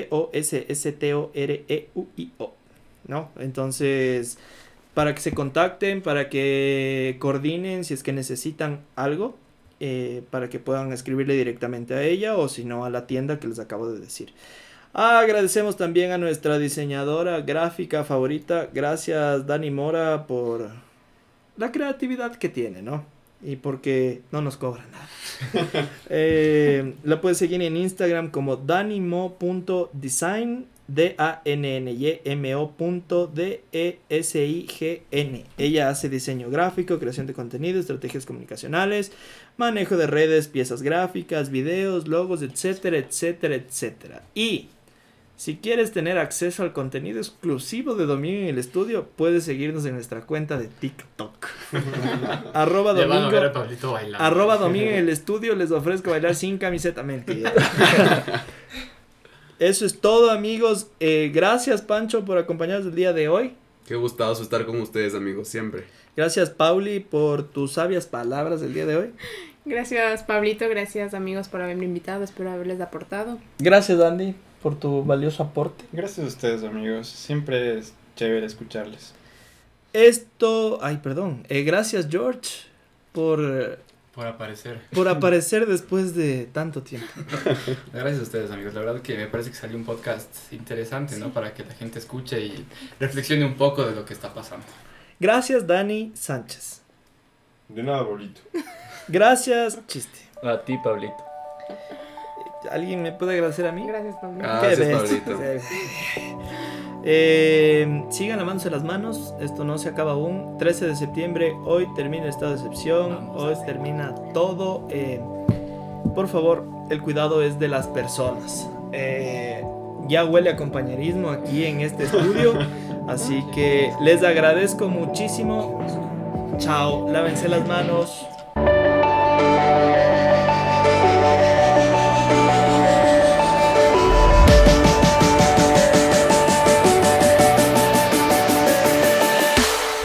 DOSSTOREUIO, ¿no? Entonces, para que se contacten, para que coordinen si es que necesitan algo, para que puedan escribirle directamente a ella o si no a la tienda que les acabo de decir. Agradecemos también a nuestra diseñadora gráfica favorita. Gracias, Dani Mora, por la creatividad que tiene, ¿no? Y porque no nos cobra nada. La puedes seguir en Instagram como danimo.design, DANYMO.DESIGN. Ella hace diseño gráfico, creación de contenido, estrategias comunicacionales, manejo de redes, piezas gráficas, videos, logos, etcétera, etcétera, etcétera. Y si quieres tener acceso al contenido exclusivo de Domingo en el Estudio, puedes seguirnos en nuestra cuenta de TikTok. arroba Le van a ver a Domingo, Pablito bailando. arroba Domingo en el Estudio. Les ofrezco bailar sin camiseta. Mentira. Eso es todo, amigos. Gracias, Pancho, por acompañarnos el día de hoy. Qué gustazo estar con ustedes, amigos, siempre. Gracias, Pauli, por tus sabias palabras el día de hoy. Gracias, Pablito. Gracias, amigos, por haberme invitado. Espero haberles aportado. Gracias, Andy, por tu valioso aporte. Gracias a ustedes, amigos. Siempre es chévere escucharles. Gracias, George, por aparecer después de tanto tiempo. Gracias a ustedes, amigos. La verdad que me parece que salió un podcast interesante, ¿no? Para que la gente escuche y reflexione un poco de lo que está pasando. Gracias, Dani Sánchez. De nada, Bolito. Gracias, chiste. A ti, Pablito. ¿Alguien me puede agradecer a mí? Gracias, Pablito. Gracias, Qué Pablito. Sigan lavándose las manos. Esto no se acaba aún. 13 de septiembre. Hoy termina el estado de excepción. Hoy termina todo. Por favor, el cuidado es de las personas. Ya huele a compañerismo aquí en este estudio. Así que les agradezco muchísimo. Chao. Lávense las manos.